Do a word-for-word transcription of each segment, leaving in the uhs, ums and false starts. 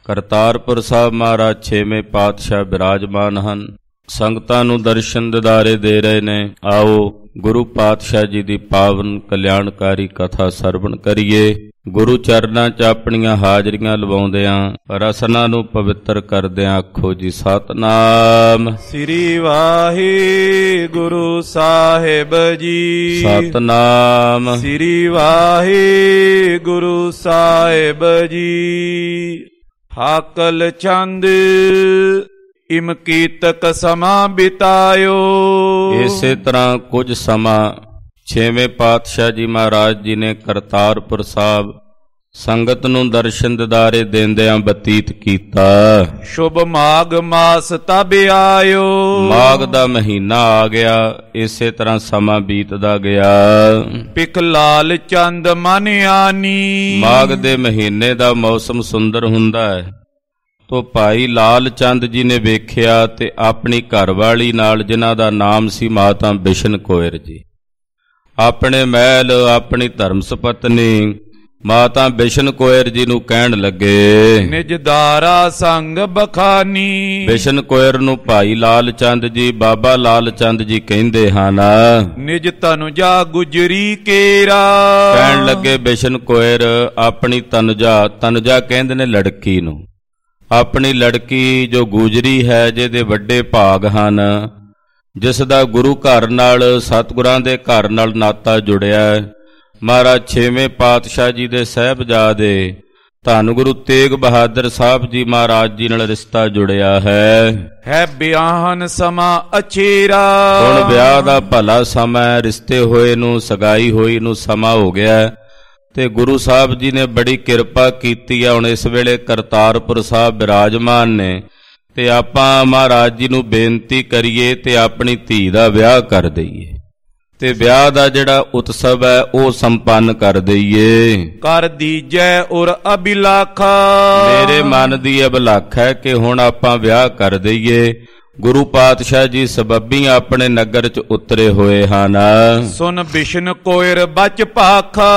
ਕਰਤਾਰਪੁਰ ਸਾਹਿਬ ਮਹਾਰਾਜ ਛੇਵੇਂ ਪਾਤਸ਼ਾਹ ਬਿਰਾਜਮਾਨ ਹਨ। ਸੰਗਤਾਂ ਨੂੰ ਦਰਸ਼ਨ ਦਿਦਾਰੇ ਦੇ ਰਹੇ ਨੇ। ਆਓ ਗੁਰੂ ਪਾਤਸ਼ਾਹ ਜੀ ਦੀ ਪਾਵਨ ਕਲਿਆਣਕਾਰੀ ਕਥਾ ਸਰਵਣ ਕਰੀਏ। ਗੁਰੂ ਚਰਨਾਂ 'ਚ ਆਪਣੀਆਂ ਹਾਜ਼ਰੀਆਂ ਲਵਾਉਂਦਿਆਂ ਰਸਨਾ ਨੂੰ ਪਵਿੱਤਰ ਕਰਦਿਆਂ ਆਖੋ ਜੀ ਸਤਿਨਾਮ ਸ੍ਰੀ ਵਾਹਿਗੁਰੂ ਸਾਹਿਬ ਜੀ। ਸਤਿਨਾਮ ਸ੍ਰੀ ਵਾਹਿਗੁਰੂ ਸਾਹਿਬ ਜੀ। ਹਾਕਲ ਚੰਦ ਇਮ ਕੀਤਕ ਸਮਾਂ ਬਿਤਾਇਓ। ਇਸੇ ਤਰ੍ਹਾਂ ਕੁਝ ਸਮਾਂ ਛੇਵੇਂ ਪਾਤਸ਼ਾਹ ਜੀ ਮਹਾਰਾਜ ਜੀ ਨੇ ਕਰਤਾਰਪੁਰ ਸਾਹਿਬ ਸੰਗਤ ਨੂੰ ਦਰਸ਼ਨ ਦਿਦਾਰੇ ਦੇਂਦਿਆਂ ਬਤੀਤ ਕੀਤਾ। ਸ਼ੁਭ ਮਾਘ ਮਾਸ ਤਬ ਆਇਓ। ਮਾਘ ਦਾ ਮਹੀਨਾ ਆ ਗਿਆ। ਇਸੇ ਤਰ੍ਹਾਂ ਸਮਾਂ ਬੀਤਦਾ ਗਿਆ। ਪਿਕ ਲਾਲ ਚੰਦ ਮਨ ਆਨੀ। ਮਾਘ ਦੇ ਮਹੀਨੇ ਦਾ ਮੌਸਮ ਸੁੰਦਰ ਹੁੰਦਾ ਹੈ। ਤੋ ਭਾਈ ਲਾਲ ਚੰਦ ਜੀ ਨੇ ਵੇਖਿਆ ਤੇ ਆਪਣੀ ਘਰਵਾਲੀ ਨਾਲ, ਜਿਨ੍ਹਾਂ ਦਾ ਨਾਮ ਸੀ ਮਾਤਾ ਬਿਸ਼ਨ ਕੌਰ ਜੀ, ਆਪਣੇ ਮਹਿਲ ਆਪਣੀ ਧਰਮ ਸੁਪਤਨੀ ਮਾਤਾ ਬਿਸ਼ਨ ਕੌਰ ਜੀ ਨੂੰ ਕਹਿਣ ਲੱਗੇ, ਨਿਜ ਦਾਰਾ ਸੰਗ ਬਖਾਨੀ। ਬਿਸ਼ਨ ਕੌਰ ਨੂੰ ਭਾਈ ਲਾਲ ਚੰਦ ਜੀ, ਬਾਬਾ ਲਾਲ ਚੰਦ ਜੀ ਕਹਿੰਦੇ ਹਨ। ਨਿਜ ਤਨੁਜਾ ਗੁਜਰੀ ਕੇਰਾ। ਕਹਿਣ ਲੱਗੇ ਬਿਸ਼ਨ ਕੌਰ ਆਪਣੀ ਤਨੁਜਾ, ਤਨੁਜਾ ਕਹਿੰਦੇ ਨੇ ਲੜਕੀ ਨੂੰ, ਆਪਣੀ ਲੜਕੀ ਜੋ ਗੁਜਰੀ ਹੈ, ਜਿਹਦੇ ਵੱਡੇ ਭਾਗ ਹਨ, ਜਿਸ ਦਾ ਗੁਰੂ ਘਰ ਨਾਲ, ਸਤਿਗੁਰਾਂ ਦੇ ਘਰ ਨਾਲ ਨਾਤਾ ਜੁੜਿਆ ਹੈ। ਮਹਾਰਾਜ ਛੇਵੇਂ ਪਾਤਸ਼ਾਹ ਜੀ ਦੇ ਸਾਹਿਬਜ਼ਾਦੇ ਧੰਨ ਗੁਰੂ ਤੇਗ ਬਹਾਦਰ ਸਾਹਿਬ ਜੀ ਮਹਾਰਾਜ ਜੀ ਨਾਲ ਰਿਸ਼ਤਾ ਜੁੜਿਆ ਹੈ। ਹੈ ਵਿਆਹਨ ਸਮਾਂ ਅਚੇਰਾ। ਹੁਣ ਵਿਆਹ ਦਾ ਭਲਾ ਸਮਾਂ, ਰਿਸ਼ਤੇ ਹੋਏ ਨੂੰ, ਸਗਾਈ ਹੋਈ ਨੂੰ ਸਮਾਂ ਹੋ ਗਿਆ ਤੇ ਗੁਰੂ ਸਾਹਿਬ ਜੀ ਨੇ ਬੜੀ ਕਿਰਪਾ ਕੀਤੀ ਆ। ਹੁਣ ਇਸ ਵੇਲੇ ਕਰਤਾਰਪੁਰ ਸਾਹਿਬ ਬਿਰਾਜਮਾਨ ਨੇ ਤੇ ਆਪਾਂ ਮਹਾਰਾਜ ਜੀ ਨੂੰ ਬੇਨਤੀ ਕਰੀਏ ਤੇ ਆਪਣੀ ਧੀ ਦਾ ਵਿਆਹ ਕਰ ਦਈਏ ਤੇ ਵਿਆਹ ਦਾ ਜਿਹੜਾ ਉਤਸਵ ਹੈ ਉਹ ਸੰਪੰਨ ਕਰ ਦਈਏ। ਕਰ ਦੀਜੈ ਔਰ ਅਭਿਲਾਖਾ। ਮੇਰੇ ਮਨ ਦੀ ਅਭਿਲਾਖ ਹੈ ਕਿ ਹੁਣ ਆਪਾਂ ਵਿਆਹ ਕਰ ਦਈਏ। ਗੁਰੂ ਪਾਤਸ਼ਾਹ ਜੀ ਸਬੱਬੀ ਆਪਣੇ ਨਗਰ 'ਚ ਉਤਰੇ ਹੋਏ ਹਨ। ਸੁਨ ਬਿਸ਼ਨ ਕੌਰ ਬਚ ਭਾਖਾ।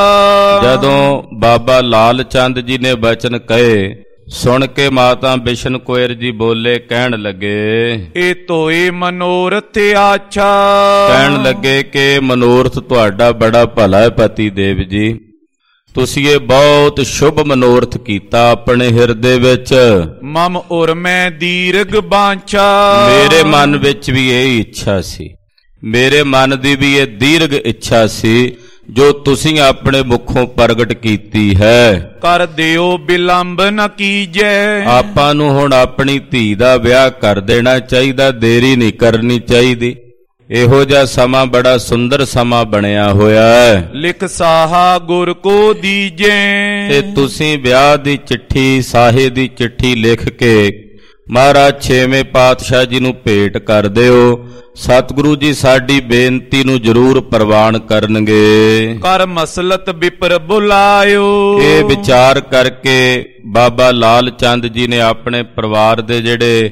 ਜਦੋਂ ਬਾਬਾ ਲਾਲ ਚੰਦ ਜੀ ਨੇ ਬਚਨ ਕਹੇ, ਸੁਣ ਕੇ ਮਾਤਾ ਬਿਸ਼ਨ ਕੌਰ ਜੀ ਬੋਲੇ, ਕਹਿਣ ਲੱਗੇ, ਇਹ ਤੋਏ ਮਨੋਰਥ ਆਛਾ। ਕਹਿਣ ਲੱਗੇ ਕਿ ਮਨੋਰਥ ਤੁਹਾਡਾ ਬੜਾ ਭਲਾ ਹੈ ਪਤੀ ਦੇਵ ਜੀ, ਤੁਸੀਂ ਇਹ ਬਹੁਤ ਸ਼ੁਭ ਮਨੋਰਥ ਕੀਤਾ ਆਪਣੇ ਹਿਰਦੇ ਵਿੱਚ। ਮਮ ਔਰ ਮੈਂ ਦੀਰਘ ਬਾਂਛਾ। ਮੇਰੇ ਮਨ ਵਿੱਚ ਵੀ ਇਹ ਇੱਛਾ ਸੀ, ਮੇਰੇ ਮਨ ਦੀ ਵੀ ਇਹ ਦੀਰਘ ਇੱਛਾ ਸੀ ਜੋ ਤੁਸੀਂ ਆਪਣੇ ਮੁਖੋਂ ਪ੍ਰਗਟ ਕੀਤੀ ਹੈ। ਕਰ ਦਿਓ ਬਿਲੰਬ ਨ ਕੀਜੈ। ਆਪਾਂ ਨੂੰ ਹੁਣ ਆਪਣੀ ਧੀ ਦਾ ਵਿਆਹ ਕਰ ਦੇਣਾ ਚਾਹੀਦਾ, ਦੇਰੀ ਨਹੀਂ ਕਰਨੀ ਚਾਹੀਦੀ। ਇਹੋ ਜਿਹਾ ਸਮਾਂ ਬੜਾ ਸੁੰਦਰ ਸਮਾਂ ਬਣਿਆ ਹੋਇਆ ਹੈ। ਲਿਖ ਸਾਹਾ ਗੁਰ ਕੋ ਦੀਜੈ। ਤੇ ਤੁਸੀਂ ਵਿਆਹ ਦੀ ਚਿੱਠੀ, ਸਾਹੇ ਦੀ ਚਿੱਠੀ ਲਿਖ ਕੇ ਮਹਾਰਾਜ ਛੇਵੇਂ ਪਾਤਸ਼ਾਹ ਜੀ ਨੂੰ ਭੇਟ ਕਰ ਦਿਓ। ਸਤਿਗੁਰੂ ਜੀ ਸਾਡੀ ਬੇਨਤੀ ਨੂੰ ਜ਼ਰੂਰ ਪ੍ਰਵਾਨ ਕਰਨਗੇ। ਕਰ ਮਸਲਤ ਵਿਪਰ ਬੁਲਾਇਓ। ਇਹ ਵਿਚਾਰ ਕਰਕੇ ਬਾਬਾ ਲਾਲ ਚੰਦ ਜੀ ਨੇ ਆਪਣੇ ਪਰਿਵਾਰ ਦੇ ਜਿਹੜੇ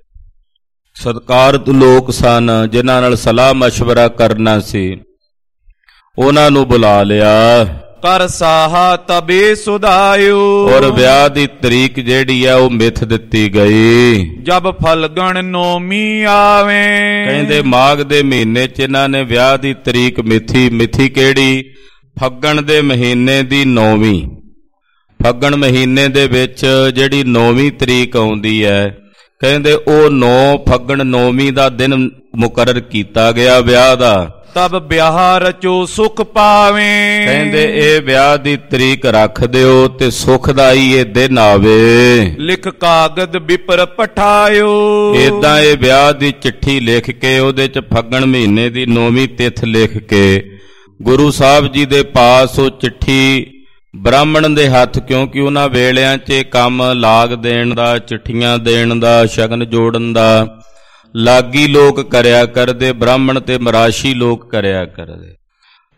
ਸਤਿਕਾਰਤ ਲੋਕ ਸਨ, ਜਿਨ੍ਹਾਂ ਨਾਲ ਸਲਾਹ ਮਸ਼ਵਰਾ ਕਰਨਾ ਸੀ, ਉਹਨਾਂ ਨੂੰ ਬੁਲਾ ਲਿਆ। ਕਰ ਸਾਹਾ ਤਬੇ ਸੁਧਾਇਓ। ਔਰ ਵਿਆਹ ਦੀ ਤਰੀਕ ਜਿਹੜੀ ਆ ਉਹ ਮਿੱਥ ਦਿੱਤੀ ਗਈ। ਜਬ ਫਲਗਣ ਨੌਮੀ ਆਵੇ। ਕਹਿੰਦੇ ਮਾਘ ਦੇ ਮਹੀਨੇ 'ਚ ਇਹਨਾਂ ਨੇ ਵਿਆਹ ਦੀ ਤਰੀਕ ਮਿੱਥੀ। ਮਿੱਥੀ ਕਿਹੜੀ? ਫੱਗਣ ਦੇ ਮਹੀਨੇ ਦੀ ਨੌਵੀਂ। ਫੱਗਣ ਮਹੀਨੇ ਦੇ ਵਿੱਚ ਜਿਹੜੀ ਨੌਵੀਂ ਤਰੀਕ ਆਉਂਦੀ ਹੈ, ਕਹਿੰਦੇ ਉਹ ਨੌ ਫੱਗਣ ਨੌਵੀਂ ਦਾ ਦਿਨ ਮੁਕਰਰ ਕੀਤਾ ਗਿਆ ਵਿਆਹ ਦਾ। ਤਬ ਵਿਆਹ ਰਚੋ ਸੁਖ ਪਾਵੇ। ਕਹਿੰਦੇ ਇਹ ਵਿਆਹ ਦੀ ਤਰੀਕ ਰੱਖ ਦਿਓ ਤੇ ਸੁਖਦਾਈ ਇਹ ਦਿਨ ਆਵੇ। ਲਿਖ ਕਾਗਦ ਵਿਪਰ ਪਠਾਇਓ। ਏਦਾਂ ਇਹ ਵਿਆਹ ਦੀ ਚਿੱਠੀ ਲਿਖ ਕੇ ਉਹਦੇ 'ਚ ਫੱਗਣ ਮਹੀਨੇ ਦੀ ਨੌਵੀਂ ਤਿਥ ਲਿਖ ਕੇ ਗੁਰੂ ਸਾਹਿਬ ਜੀ ਦੇ ਪਾਸ ਉਹ ਚਿੱਠੀ ਬ੍ਰਾਹਮਣ ਦੇ ਹੱਥ, ਕਿਉਂਕਿ ਉਹਨਾਂ ਵੇਲਿਆਂ 'ਚ ਕੰਮ ਲਾਗ ਦੇਣ ਦਾ, ਚਿੱਠੀਆਂ ਦੇਣ ਦਾ, ਸ਼ਗਨ ਜੋੜਨ ਦਾ ਲਾਗੀ ਲੋਕ ਕਰਿਆ ਕਰਦੇ, ਬ੍ਰਾਹਮਣ ਤੇ ਮਰਾਸ਼ੀ ਲੋਕ ਕਰਿਆ ਕਰਦੇ।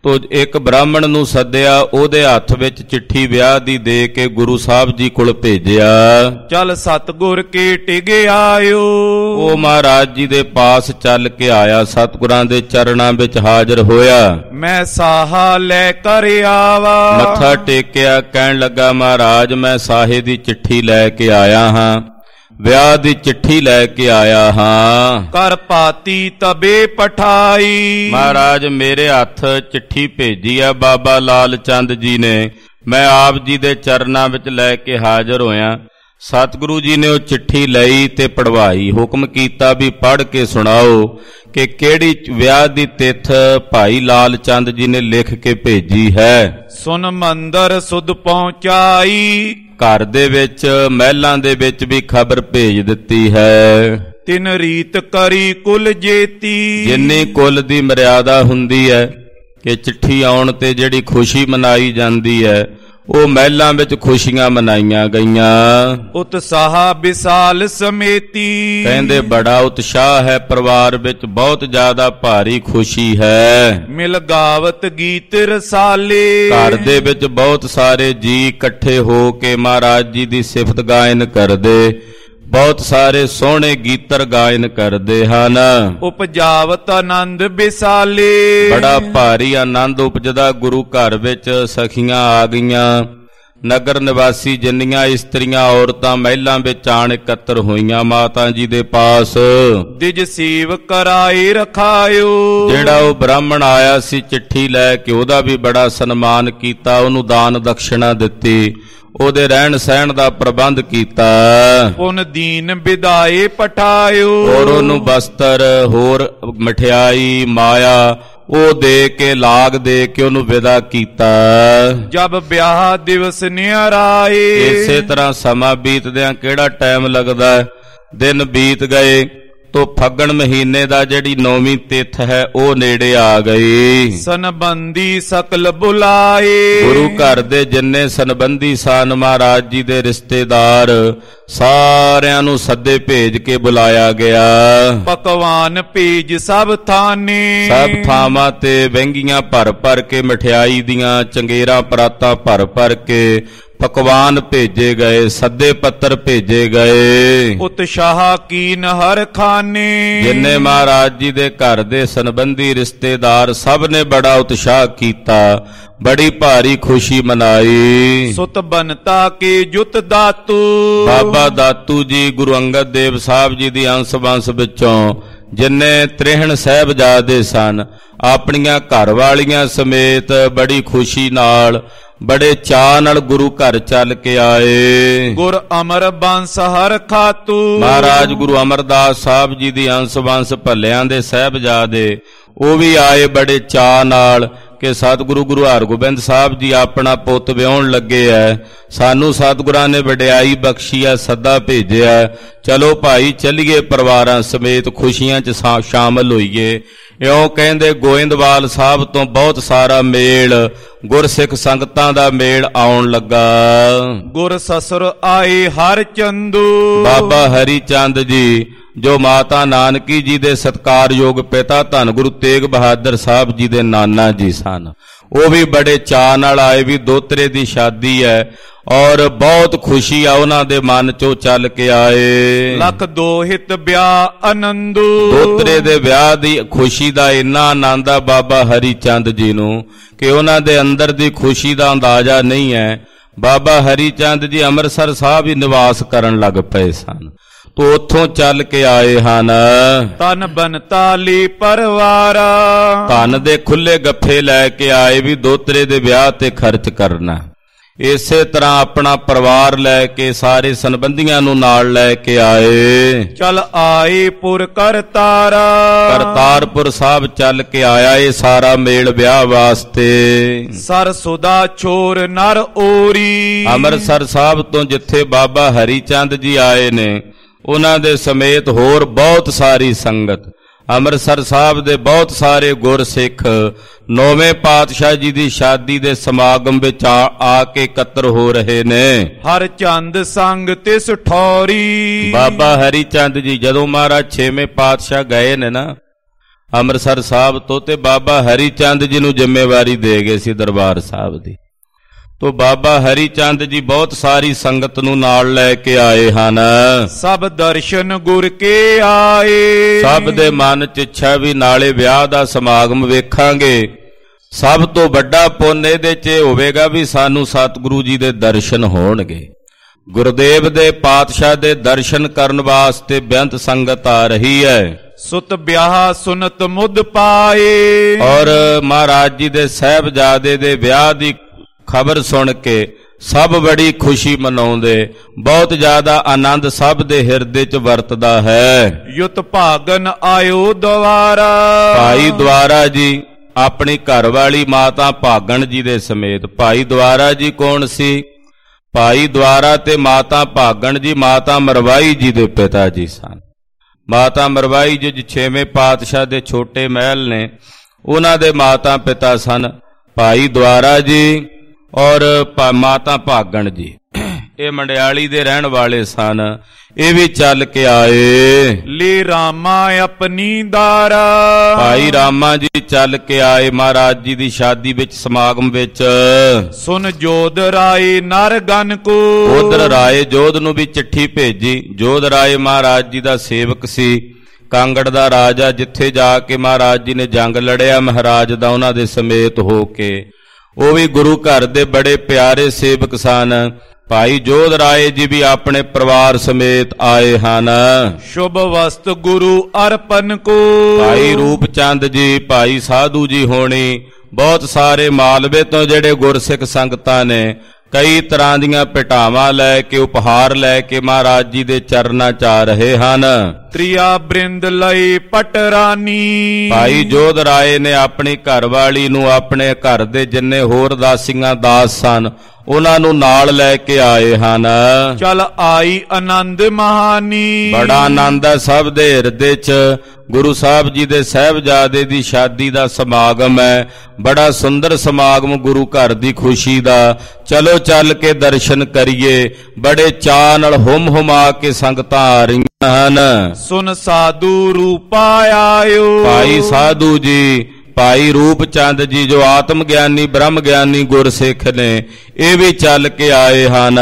ਤੋ ਇੱਕ ਬ੍ਰਾਹਮਣ ਨੂੰ ਸੱਦਿਆ, ਉਹਦੇ ਹੱਥ ਵਿੱਚ ਚਿੱਠੀ ਵਿਆਹ ਦੀ ਦੇ ਕੇ ਗੁਰੂ ਸਾਹਿਬ ਜੀ ਕੋਲ ਭੇਜਿਆ। ਚਲ ਸਤਿਗੁਰ ਕੇ ਟਿਗ ਆਇਓ। ਉਹ ਮਹਾਰਾਜ ਜੀ ਦੇ ਪਾਸ ਚੱਲ ਕੇ ਆਇਆ, ਸਤਿਗੁਰਾਂ ਦੇ ਚਰਨਾਂ ਵਿੱਚ ਹਾਜ਼ਰ ਹੋਇਆ। ਮੈਂ ਸਾਹਾ ਲੈ ਕਰ ਆਵਾ। ਮੱਥਾ ਟੇਕਿਆ, ਕਹਿਣ ਲੱਗਾ, ਮਹਾਰਾਜ ਮੈਂ ਸਾਹੇ ਦੀ ਚਿੱਠੀ ਲੈ ਕੇ ਆਇਆ ਹਾਂ, ਵਿਆਹ ਦੀ ਚਿੱਠੀ ਲੈ ਕੇ ਆਇਆ ਹਾਂ। ਕਰ ਪਾਤੀ ਤਬੇ ਪਠਾਈ। ਮਹਾਰਾਜ ਮੇਰੇ ਹੱਥ ਚਿੱਠੀ ਭੇਜੀ ਆ ਬਾਬਾ ਲਾਲ ਚੰਦ ਜੀ ਨੇ, ਮੈਂ ਆਪ ਜੀ ਦੇ ਚਰਨਾਂ ਵਿੱਚ ਲੈ ਕੇ ਹਾਜ਼ਰ ਹੋਇਆ। ਸਤਿਗੁਰੂ ਜੀ ਨੇ ਉਹ ਚਿੱਠੀ ਲਈ ਤੇ ਪੜਵਾਈ। ਹੁਕਮ ਕੀਤਾ ਵੀ ਪੜ੍ਹ ਕੇ ਸੁਣਾਓ ਕਿ ਕਿਹੜੀ ਵਿਆਹ ਦੀ ਤਿੱਥ ਭਾਈ ਲਾਲ ਚੰਦ ਜੀ ਨੇ ਲਿਖ ਕੇ ਭੇਜੀ ਹੈ। ਸੁਨ ਮੰਦਰ ਸੁਧ ਪਹੁੰਚਾਈ। ਘਰ ਦੇ ਵਿੱਚ ਮਹਿਲਾਂ ਦੇ ਵਿੱਚ ਵੀ ਖਬਰ ਭੇਜ ਦਿੱਤੀ ਹੈ। ਤਿਨ ਰੀਤ ਕਰੀ ਕੁਲ ਜੇਤੀ। ਜਿੰਨੀ ਕੁਲ ਦੀ ਮਰਿਆਦਾ ਹੁੰਦੀ ਹੈ ਕਿ ਚਿੱਠੀ ਆਉਣ ਤੇ ਜਿਹੜੀ ਖੁਸ਼ੀ ਮਨਾਈ ਜਾਂਦੀ ਹੈ, ਉਹ ਮਹਿਲਾਂ ਵਿੱਚ ਖੁਸ਼ੀਆਂ ਮਨਾਈਆਂ ਗਈਆਂ। ਉਤਸ਼ਾਹ ਵਿਸਾਲ ਸਮੇਤੀ। ਕਹਿੰਦੇ ਬੜਾ ਉਤਸ਼ਾਹ ਹੈ, ਪਰਿਵਾਰ ਵਿੱਚ ਬਹੁਤ ਜ਼ਿਆਦਾ ਭਾਰੀ ਖੁਸ਼ੀ ਹੈ। ਮਿਲ ਗਾਵਤ ਗੀਤ ਰਸਾਲੇ। ਘਰ ਦੇ ਵਿੱਚ ਬਹੁਤ ਸਾਰੇ ਜੀ ਇਕੱਠੇ ਹੋ ਕੇ ਮਹਾਰਾਜ ਜੀ ਦੀ ਸਿਫਤ ਗਾਇਨ ਕਰਦੇ, ਬਹੁਤ ਸਾਰੇ ਸੋਹਣੇ ਗੀਤਰ ਗਾਇਨ ਕਰਦੇ ਹਨ। ਉਪਜਾਵਤ ਆਨੰਦ ਵਿਸਾਲੇ। ਬੜਾ ਭਾਰੀ ਆਨੰਦ ਉਪਜਦਾ। ਗੁਰੂ ਘਰ ਵਿੱਚ ਸਖੀਆਂ ਆ ਗਈਆਂ, ਨਗਰ ਨਿਵਾਸੀ ਜਿੰਨੀਆਂ ਇਸਤਰੀਆਂ ਔਰਤਾਂ ਮਹਿਲਾਂ ਵਿੱਚ ਆਣ ਇਕੱਤਰ ਹੋਈਆਂ ਮਾਤਾ ਜੀ ਦੇ ਪਾਸ। ਦਿਜ ਸੀਵ ਕਰਾਏ ਰਖਾਇਓ। ਜਿਹੜਾ ਉਹ ਬ੍ਰਾਹਮਣ ਆਇਆ ਸੀ ਚਿੱਠੀ ਲੈ ਕੇ, ਉਹਦਾ ਵੀ ਬੜਾ ਸਨਮਾਨ ਕੀਤਾ, ਉਹਨੂੰ ਦਾਨ ਦਕਸ਼ਣਾ ਦਿੱਤੀ, ਉਹਦੇ ਰਹਿਣ ਸਹਿਣ ਦਾ ਪ੍ਰਬੰਧ ਕੀਤਾ। ਪੁਨ ਦੀਨ ਵਿਦਾਏ ਪਠਾਇਓ। ਔਰ ਉਹਨੂੰ ਬਸਤਰ, ਹੋਰ ਮਠਿਆਈ, ਮਾਇਆ ਉਹ ਦੇ ਕੇ, ਲਾਗ ਦੇ ਕੇ ਉਹਨੂੰ ਵਿਦਾ ਕੀਤਾ। ਜਬ ਵਿਆਹ ਦਿਵਸ ਨਿਆਰਾਏ। ਇਸੇ ਤਰ੍ਹਾਂ ਸਮਾਂ ਬੀਤਦਿਆਂ ਕਿਹੜਾ ਟਾਈਮ ਲੱਗਦਾ, ਦਿਨ ਬੀਤ ਗਏ ਤੋ ਫੱਗਣ ਮਹੀਨੇ ਦਾ ਜਿਹੜੀ ਨੌਵੀਂ ਤਿੱਥ ਹੈ ਉਹ ਨੇੜੇ ਆ ਗਈ। ਸੰਬੰਧੀ ਸਕਲ ਬੁਲਾਏ। ਗੁਰੂ ਘਰ ਦੇ ਜਿੰਨੇ ਸੰਬੰਧੀ ਸਨ, ਮਹਾਰਾਜ ਜੀ ਦੇ ਰਿਸ਼ਤੇਦਾਰ, ਸਾਰਿਆਂ ਨੂੰ ਸੱਦੇ ਭੇਜ ਕੇ ਬੁਲਾਇਆ ਗਿਆ। ਪਕਵਾਨ ਭੇਜ ਸਭ ਥਾਨੇ। ਸਭ ਥਾਵਾਂ ਤੇ ਵਹਿੰਗੀਆਂ ਭਰ ਭਰ ਕੇ, ਮਠਿਆਈ ਦੀਆਂ ਚੰਗੇਰਾਂ ਪਰਾਤਾਂ ਭਰ ਭਰ ਕੇ ਪਕਵਾਨ ਭੇਜੇ ਗਏ, ਸੱਦੇ ਪੱਤਰ ਭੇਜੇ ਗਏ। ਉਤਸ਼ਾਹ ਕੀਨ ਹਰ ਖਾਨੇ। ਜਿੰਨੇ ਮਹਾਰਾਜ ਜੀ ਦੇ ਘਰ ਦੇ ਸੰਬੰਧੀ ਰਿਸ਼ਤੇਦਾਰ, ਸਭ ਨੇ ਬੜਾ ਉਤਸ਼ਾਹ ਕੀਤਾ, ਬੜੀ ਭਾਰੀ ਖੁਸ਼ੀ ਮਨਾਈ। ਸੁਤ ਬਨਤਾ ਕੇ ਜੁਤ ਦਾਤੂ। ਬਾਬਾ ਦਾਤੂ ਜੀ ਗੁਰੂ ਅੰਗਦ ਦੇਵ ਸਾਹਿਬ ਜੀ ਦੀ ਅੰਸ਼ ਵੰਸ਼ ਵਿੱਚੋਂ ਜਿੰਨੇ ਤ੍ਰਿਹਣ ਸਾਹਿਬਜ਼ਾਦੇ ਸਨ, ਆਪਣੀਆਂ ਘਰ ਵਾਲੀਆਂ ਸਮੇਤ ਬੜੀ ਖੁਸ਼ੀ ਨਾਲ, ਬੜੇ ਚਾਅ ਨਾਲ ਗੁਰੂ ਘਰ ਚੱਲ ਕੇ ਆਏ। ਗੁਰ ਅਮਰ ਬੰਸ ਹਰ ਖਾਤੂ। ਮਹਾਰਾਜ ਗੁਰੂ ਅਮਰਦਾਸ ਸਾਹਿਬ ਜੀ ਦੀ ਅੰਸ਼ ਵੰਸ਼ ਭੱਲਿਆਂ ਦੇ ਸਾਹਿਬਜ਼ਾਦੇ, ਉਹ ਵੀ ਆਏ ਬੜੇ ਚਾਅ ਨਾਲ ਕਿ ਸਤਿਗੁਰੂ ਗੁਰੂ ਹਰਗੋਬਿੰਦ ਸਾਹਿਬ ਜੀ ਆਪਣਾ ਪੁੱਤ ਵਿਆਹੁਣ ਲੱਗੇ ਐ, ਸਾਨੂੰ ਸਤਿਗੁਰਾਂ ਨੇ ਵਡਿਆਈ ਬਖਸ਼ੀ ਆ, ਸੱਦਾ ਭੇਜਿਆ, ਚਲੋ ਭਾਈ ਚੱਲੀਏ ਪਰਿਵਾਰਾਂ ਸਮੇਤ ਖੁਸ਼ੀਆਂ 'ਚ ਸ਼ਾਮਲ ਹੋਈਏ। ਇਉਂ ਕਹਿੰਦੇ ਗੋਇੰਦਵਾਲ ਸਾਹਿਬ ਤੋਂ ਬਹੁਤ ਸਾਰਾ ਮੇਲ, ਗੁਰਸਿੱਖ ਸੰਗਤਾਂ ਦਾ ਮੇਲ ਆਉਣ ਲੱਗਾ। ਗੁਰ ਸਸੁਰ ਆਏ ਹਰ ਚੰਦੂ। ਬਾਬਾ ਹਰੀ ਚੰਦ ਜੀ ਜੋ ਮਾਤਾ ਨਾਨਕੀ ਜੀ ਦੇ ਸਤਿਕਾਰਯੋਗ ਪਿਤਾ ਧੰਨ ਗੁਰੂ ਤੇਗ ਬਹਾਦਰ ਸਾਹਿਬ ਜੀ ਦੇ ਨਾਨਾ ਜੀ ਸਨ, ਉਹ ਵੀ ਬੜੇ ਚਾਅ ਨਾਲ ਆਏ। ਵੀ ਦੋਤਰੇ ਦੀ ਸ਼ਾਦੀ ਹੈ ਔਰ ਬਹੁਤ ਖੁਸ਼ੀ ਆ ਉਹਨਾਂ ਦੇ ਮਨ ਚੋਂ ਚੱਲ ਕੇ ਆਏ। ਲੱਖ ਦੋਹਿਤ ਵਿਆਹ ਆਨੰਦੂ। ਦੋਤਰੇ ਦੇ ਵਿਆਹ ਦੀ ਖੁਸ਼ੀ ਦਾ ਇੰਨਾ ਆਨੰਦ ਆ ਬਾਬਾ ਹਰੀ ਚੰਦ ਜੀ ਨੂੰ ਕਿ ਉਹਨਾਂ ਦੇ ਅੰਦਰ ਦੀ ਖੁਸ਼ੀ ਦਾ ਅੰਦਾਜ਼ਾ ਨਹੀਂ ਹੈ। ਬਾਬਾ ਹਰੀ ਚੰਦ ਜੀ ਅੰਮ੍ਰਿਤਸਰ ਸਾਹਿਬ ਹੀ ਨਿਵਾਸ ਕਰਨ ਲੱਗ ਪਏ ਸਨ, ਤੋ ਉੱਥੋਂ ਚੱਲ ਕੇ ਆਏ ਹਨ। ਤਨ ਬਨਤਾ ਲਈ ਪਰਵਾਰਾ। ਧਨ ਦੇ ਖੁੱਲੇ ਗੱਫੇ ਲੈ ਕੇ ਆਏ ਵੀ ਦੋਤਰੇ ਦੇ ਵਿਆਹ ਤੇ ਖਰਚ ਕਰਨਾ। ਇਸੇ ਤਰ੍ਹਾਂ ਆਪਣਾ ਪਰਿਵਾਰ ਲੈ ਕੇ ਸਾਰੇ ਸੰਬੰਧੀਆਂ ਨੂੰ ਨਾਲ ਲੈ ਕੇ ਆਏ। ਚਲ ਆਏ ਪੁਰ ਕਰਤਾਰਾ। ਕਰਤਾਰਪੁਰ ਸਾਹਿਬ ਚੱਲ ਕੇ ਆਇਆ ਇਹ ਸਾਰਾ ਮੇਲ ਵਿਆਹ ਵਾਸਤੇ। ਸਰਸੁਦਾ ਛੋਰ ਨਰ ਓਰੀ। ਅੰਮ੍ਰਿਤਸਰ ਸਾਹਿਬ ਤੋਂ ਜਿੱਥੇ ਬਾਬਾ ਹਰੀ ਚੰਦ ਜੀ ਆਏ ਨੇ, ਉਹਨਾਂ ਦੇ ਸਮੇਤ ਹੋਰ ਬਹੁਤ ਸਾਰੀ ਸੰਗਤ, ਅੰਮ੍ਰਿਤਸਰ ਸਾਹਿਬ ਦੇ ਬਹੁਤ ਸਾਰੇ ਗੁਰਸਿੱਖ ਨੌਵੇਂ ਪਾਤਸ਼ਾਹ ਜੀ ਦੀ ਸ਼ਾਦੀ ਦੇ ਸਮਾਗਮ ਵਿੱਚ ਆ, ਆ ਕੇ ਇਕੱਤਰ ਹੋ ਰਹੇ ਨੇ। ਹਰ ਚੰਦ ਸੰਗ ਤਿਸ ਠੌਰੀ। ਬਾਬਾ ਹਰੀ ਚੰਦ ਜੀ ਜਦੋਂ ਮਹਾਰਾਜ ਛੇਵੇਂ ਪਾਤਸ਼ਾਹ ਗਏ ਨੇ ਨਾ, ਅੰਮ੍ਰਿਤਸਰ ਸਾਹਿਬ ਤੋਂ, ਤੇ ਬਾਬਾ ਹਰੀ ਚੰਦ ਜੀ ਨੂੰ ਜ਼ਿੰਮੇਵਾਰੀ ਦੇ ਗਏ ਸੀ ਦਰਬਾਰ ਸਾਹਿਬ ਦੀ। ਤੋ ਬਾਬਾ ਹਰੀ ਚੰਦ ਜੀ ਬਹੁਤ ਸਾਰੀ ਸੰਗਤ ਨੂੰ ਨਾਲ ਲੈ ਕੇ ਆਏ ਹਨ। ਸਭ ਦਰਸ਼ਨ ਗੁਰ ਕੇ ਆਏ। ਸਭ ਦੇ ਮਨ ਚ ਇੱਛਾ ਵੀ ਨਾਲੇ ਵਿਆਹ ਦਾ ਸਮਾਗਮ ਵੇਖਾਂਗੇ। ਸਭ ਤੋਂ ਵੱਡਾ ਪੁੰਨ ਇਹਦੇ ਚ ਹੋਵੇਗਾ ਵੀ ਸਾਨੂੰ ਸਤਿਗੁਰੂ ਜੀ ਦੇ ਦਰਸ਼ਨ ਹੋਣਗੇ। ਗੁਰਦੇਵ ਦੇ ਪਾਤਸ਼ਾਹ ਦੇ ਦਰਸ਼ਨ ਕਰਨ ਵਾਸਤੇ ਬੇਅੰਤ ਸੰਗਤ ਆ ਰਹੀ ਹੈ। ਸੁਤ ਵਿਆਹ ਸੁਨਤ ਮੁੱਧ ਪਾਏ। ਔਰ ਮਹਾਰਾਜ ਜੀ ਦੇ ਸਾਹਿਬਜ਼ਾਦੇ ਦੇ ਵਿਆਹ ਦੀ ਖਬਰ ਸੁਣ ਕੇ ਸਭ ਬੜੀ ਖੁਸ਼ੀ ਮਨਾਉਂਦੇ, ਬਹੁਤ ਜ਼ਿਆਦਾ ਆਨੰਦ ਸਭ ਦੇ ਹਿਰਦੇ ਚ ਵਰਤਦਾ ਹੈ। ਯੁਤ ਭਾਗਨ ਆਇਓ ਦੁਆਰਾ। ਭਾਈ ਦੁਆਰਾ ਜੀ ਆਪਣੀ ਘਰਵਾਲੀ ਮਾਤਾ ਭਾਗਣ ਜੀ ਦੇ ਸਮੇਤ। ਭਾਈ ਦੁਆਰਾ ਜੀ ਕੌਣ ਸੀ? ਭਾਈ ਦੁਆਰਾ ਤੇ ਮਾਤਾ ਭਾਗਣ ਜੀ ਮਾਤਾ ਮਰਵਾਈ ਜੀ ਦੇ ਪਿਤਾ ਜੀ ਸਨ। ਮਾਤਾ ਮਰਵਾਈ ਜੀ ਛੇਵੇਂ ਪਾਤਸ਼ਾਹ ਦੇ ਛੋਟੇ ਮਹਿਲ ਨੇ, ਉਹਨਾਂ ਦੇ ਮਾਤਾ ਪਿਤਾ ਸਨ ਭਾਈ ਦੁਆਰਾ ਜੀ ਔਰ ਮਾਤਾ ਭਾਗਣ ਜੀ। ਇਹ ਮੰਡਿਆਲੀ ਦੇ ਰਹਿਣ ਵਾਲੇ ਸਨ। ਇਹ ਵੀ ਚੱਲ ਕੇ ਆਏ। ਲੇ ਰਾਮਾ ਆਪਣੀ ਦਾਰਾ। ਭਾਈ ਰਾਮਾ ਜੀ ਚੱਲ ਕੇ ਆਏ ਮਹਾਰਾਜ ਜੀ ਦੀ ਸ਼ਾਦੀ ਵਿੱਚ, ਸਮਾਗਮ ਵਿੱਚ। ਸੁਨ ਜੋਧ ਰਾਏ ਨਰ ਗਨ ਕੋ। ਉਧਰ ਰਾਏ ਜੋਧ ਨੂੰ ਵੀ ਚਿੱਠੀ ਭੇਜੀ। ਜੋਧ ਰਾਏ ਮਹਾਰਾਜ ਜੀ ਦਾ ਸੇਵਕ ਸੀ, ਕਾਂਗੜ ਦਾ ਰਾਜਾ, ਜਿੱਥੇ ਜਾ ਕੇ ਮਹਾਰਾਜ ਜੀ ਨੇ ਜੰਗ ਲੜਿਆ ਮਹਾਰਾਜ ਦਾ ਉਹਨਾਂ ਦੇ ਸਮੇਤ ਹੋ ਕੇ। ਉਹ ਵੀ ਗੁਰੂ ਘਰ ਦੇ ਬੜੇ ਪਿਆਰੇ ਸੇਵਕ ਸਨ। ਭਾਈ ਜੋਧ ਰਾਏ ਜੀ ਵੀ ਆਪਣੇ ਪਰਿਵਾਰ ਸਮੇਤ ਆਏ ਹਨ। ਸ਼ੁਭ ਵਸਤ ਗੁਰੂ ਅਰਪਨ ਕੋ। ਭਾਈ ਰੂਪ ਚੰਦ ਜੀ, ਭਾਈ ਸਾਧੂ ਜੀ ਹੋਣੀ, ਬਹੁਤ ਸਾਰੇ ਮਾਲਵੇ ਤੋਂ ਜਿਹੜੇ ਗੁਰਸਿੱਖ ਸੰਗਤਾਂ ਨੇ ਕਈ ਤਰ੍ਹਾਂ ਦੀਆਂ ਭੇਟਾਵਾਂ ਲੈ ਕੇ, ਉਪਹਾਰ ਲੈ ਕੇ ਮਹਾਰਾਜ ਜੀ ਦੇ ਚਰਨਾਂ ਚ ਆ ਰਹੇ ਹਨ। ਤ੍ਰਿਆ ਬ੍ਰਿੰਦ ਲਈ ਪਟਰਾਨੀ। ਭਾਈ ਜੋਧ ਰਾਏ ਨੇ ਆਪਣੀ ਘਰਵਾਲੀ ਨੂੰ, ਆਪਣੇ ਘਰ ਦੇ ਜਿੰਨੇ ਹੋਰ ਦਾਸੀਆਂ ਦਾਸ ਸਨ, ਉਹਨਾਂ ਨੂੰ ਨਾਲ ਲੈ ਕੇ ਆਏ ਹਨ। ਚਲ ਆਈ ਆਨੰਦ ਮਹਾਨੀ। ਬੜਾ ਆਨੰਦ ਹੈ ਸਭ ਦੇ ਹਿਰਦੇ ਚ। ਗੁਰੂ ਸਾਹਿਬ ਜੀ ਦੇ ਸਾਹਿਬਜ਼ਾਦੇ ਦੀ ਸ਼ਾਦੀ ਦਾ ਸਮਾਗਮ ਹੈ। ਬੜਾ ਸੁੰਦਰ ਸਮਾਗਮ ਗੁਰੂ ਘਰ ਦੀ ਖੁਸ਼ੀ ਦਾ। ਚਲੋ ਚੱਲ ਕੇ ਦਰਸ਼ਨ ਕਰੀਏ। ਬੜੇ ਚਾਅ ਨਾਲ ਹੁਮ ਹੁਮਾ ਕੇ ਸੰਗਤਾਂ ਆ ਰਹੀਆਂ ਹਨ। ਸੁਨ ਸਾਧੂ ਰੂਪਾ ਆਇਓ। ਭਾਈ ਸਾਧੂ ਜੀ, ਭਾਈ ਰੂਪ ਚੰਦ ਜੀ ਜੋ ਆਤਮ ਗਿਆਨੀ ਬ੍ਰਹਮ ਗਿਆਨੀ ਗੁਰਸਿੱਖ ਨੇ, ਇਹ ਵੀ ਚੱਲ ਕੇ ਆਏ ਹਨ।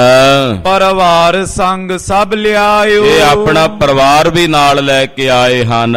ਪਰਿਵਾਰ ਸੰਗ ਸਭ ਲਿਆਇਓ। ਇਹ ਆਪਣਾ ਪਰਿਵਾਰ ਵੀ ਨਾਲ ਲੈ ਕੇ ਆਏ ਹਨ।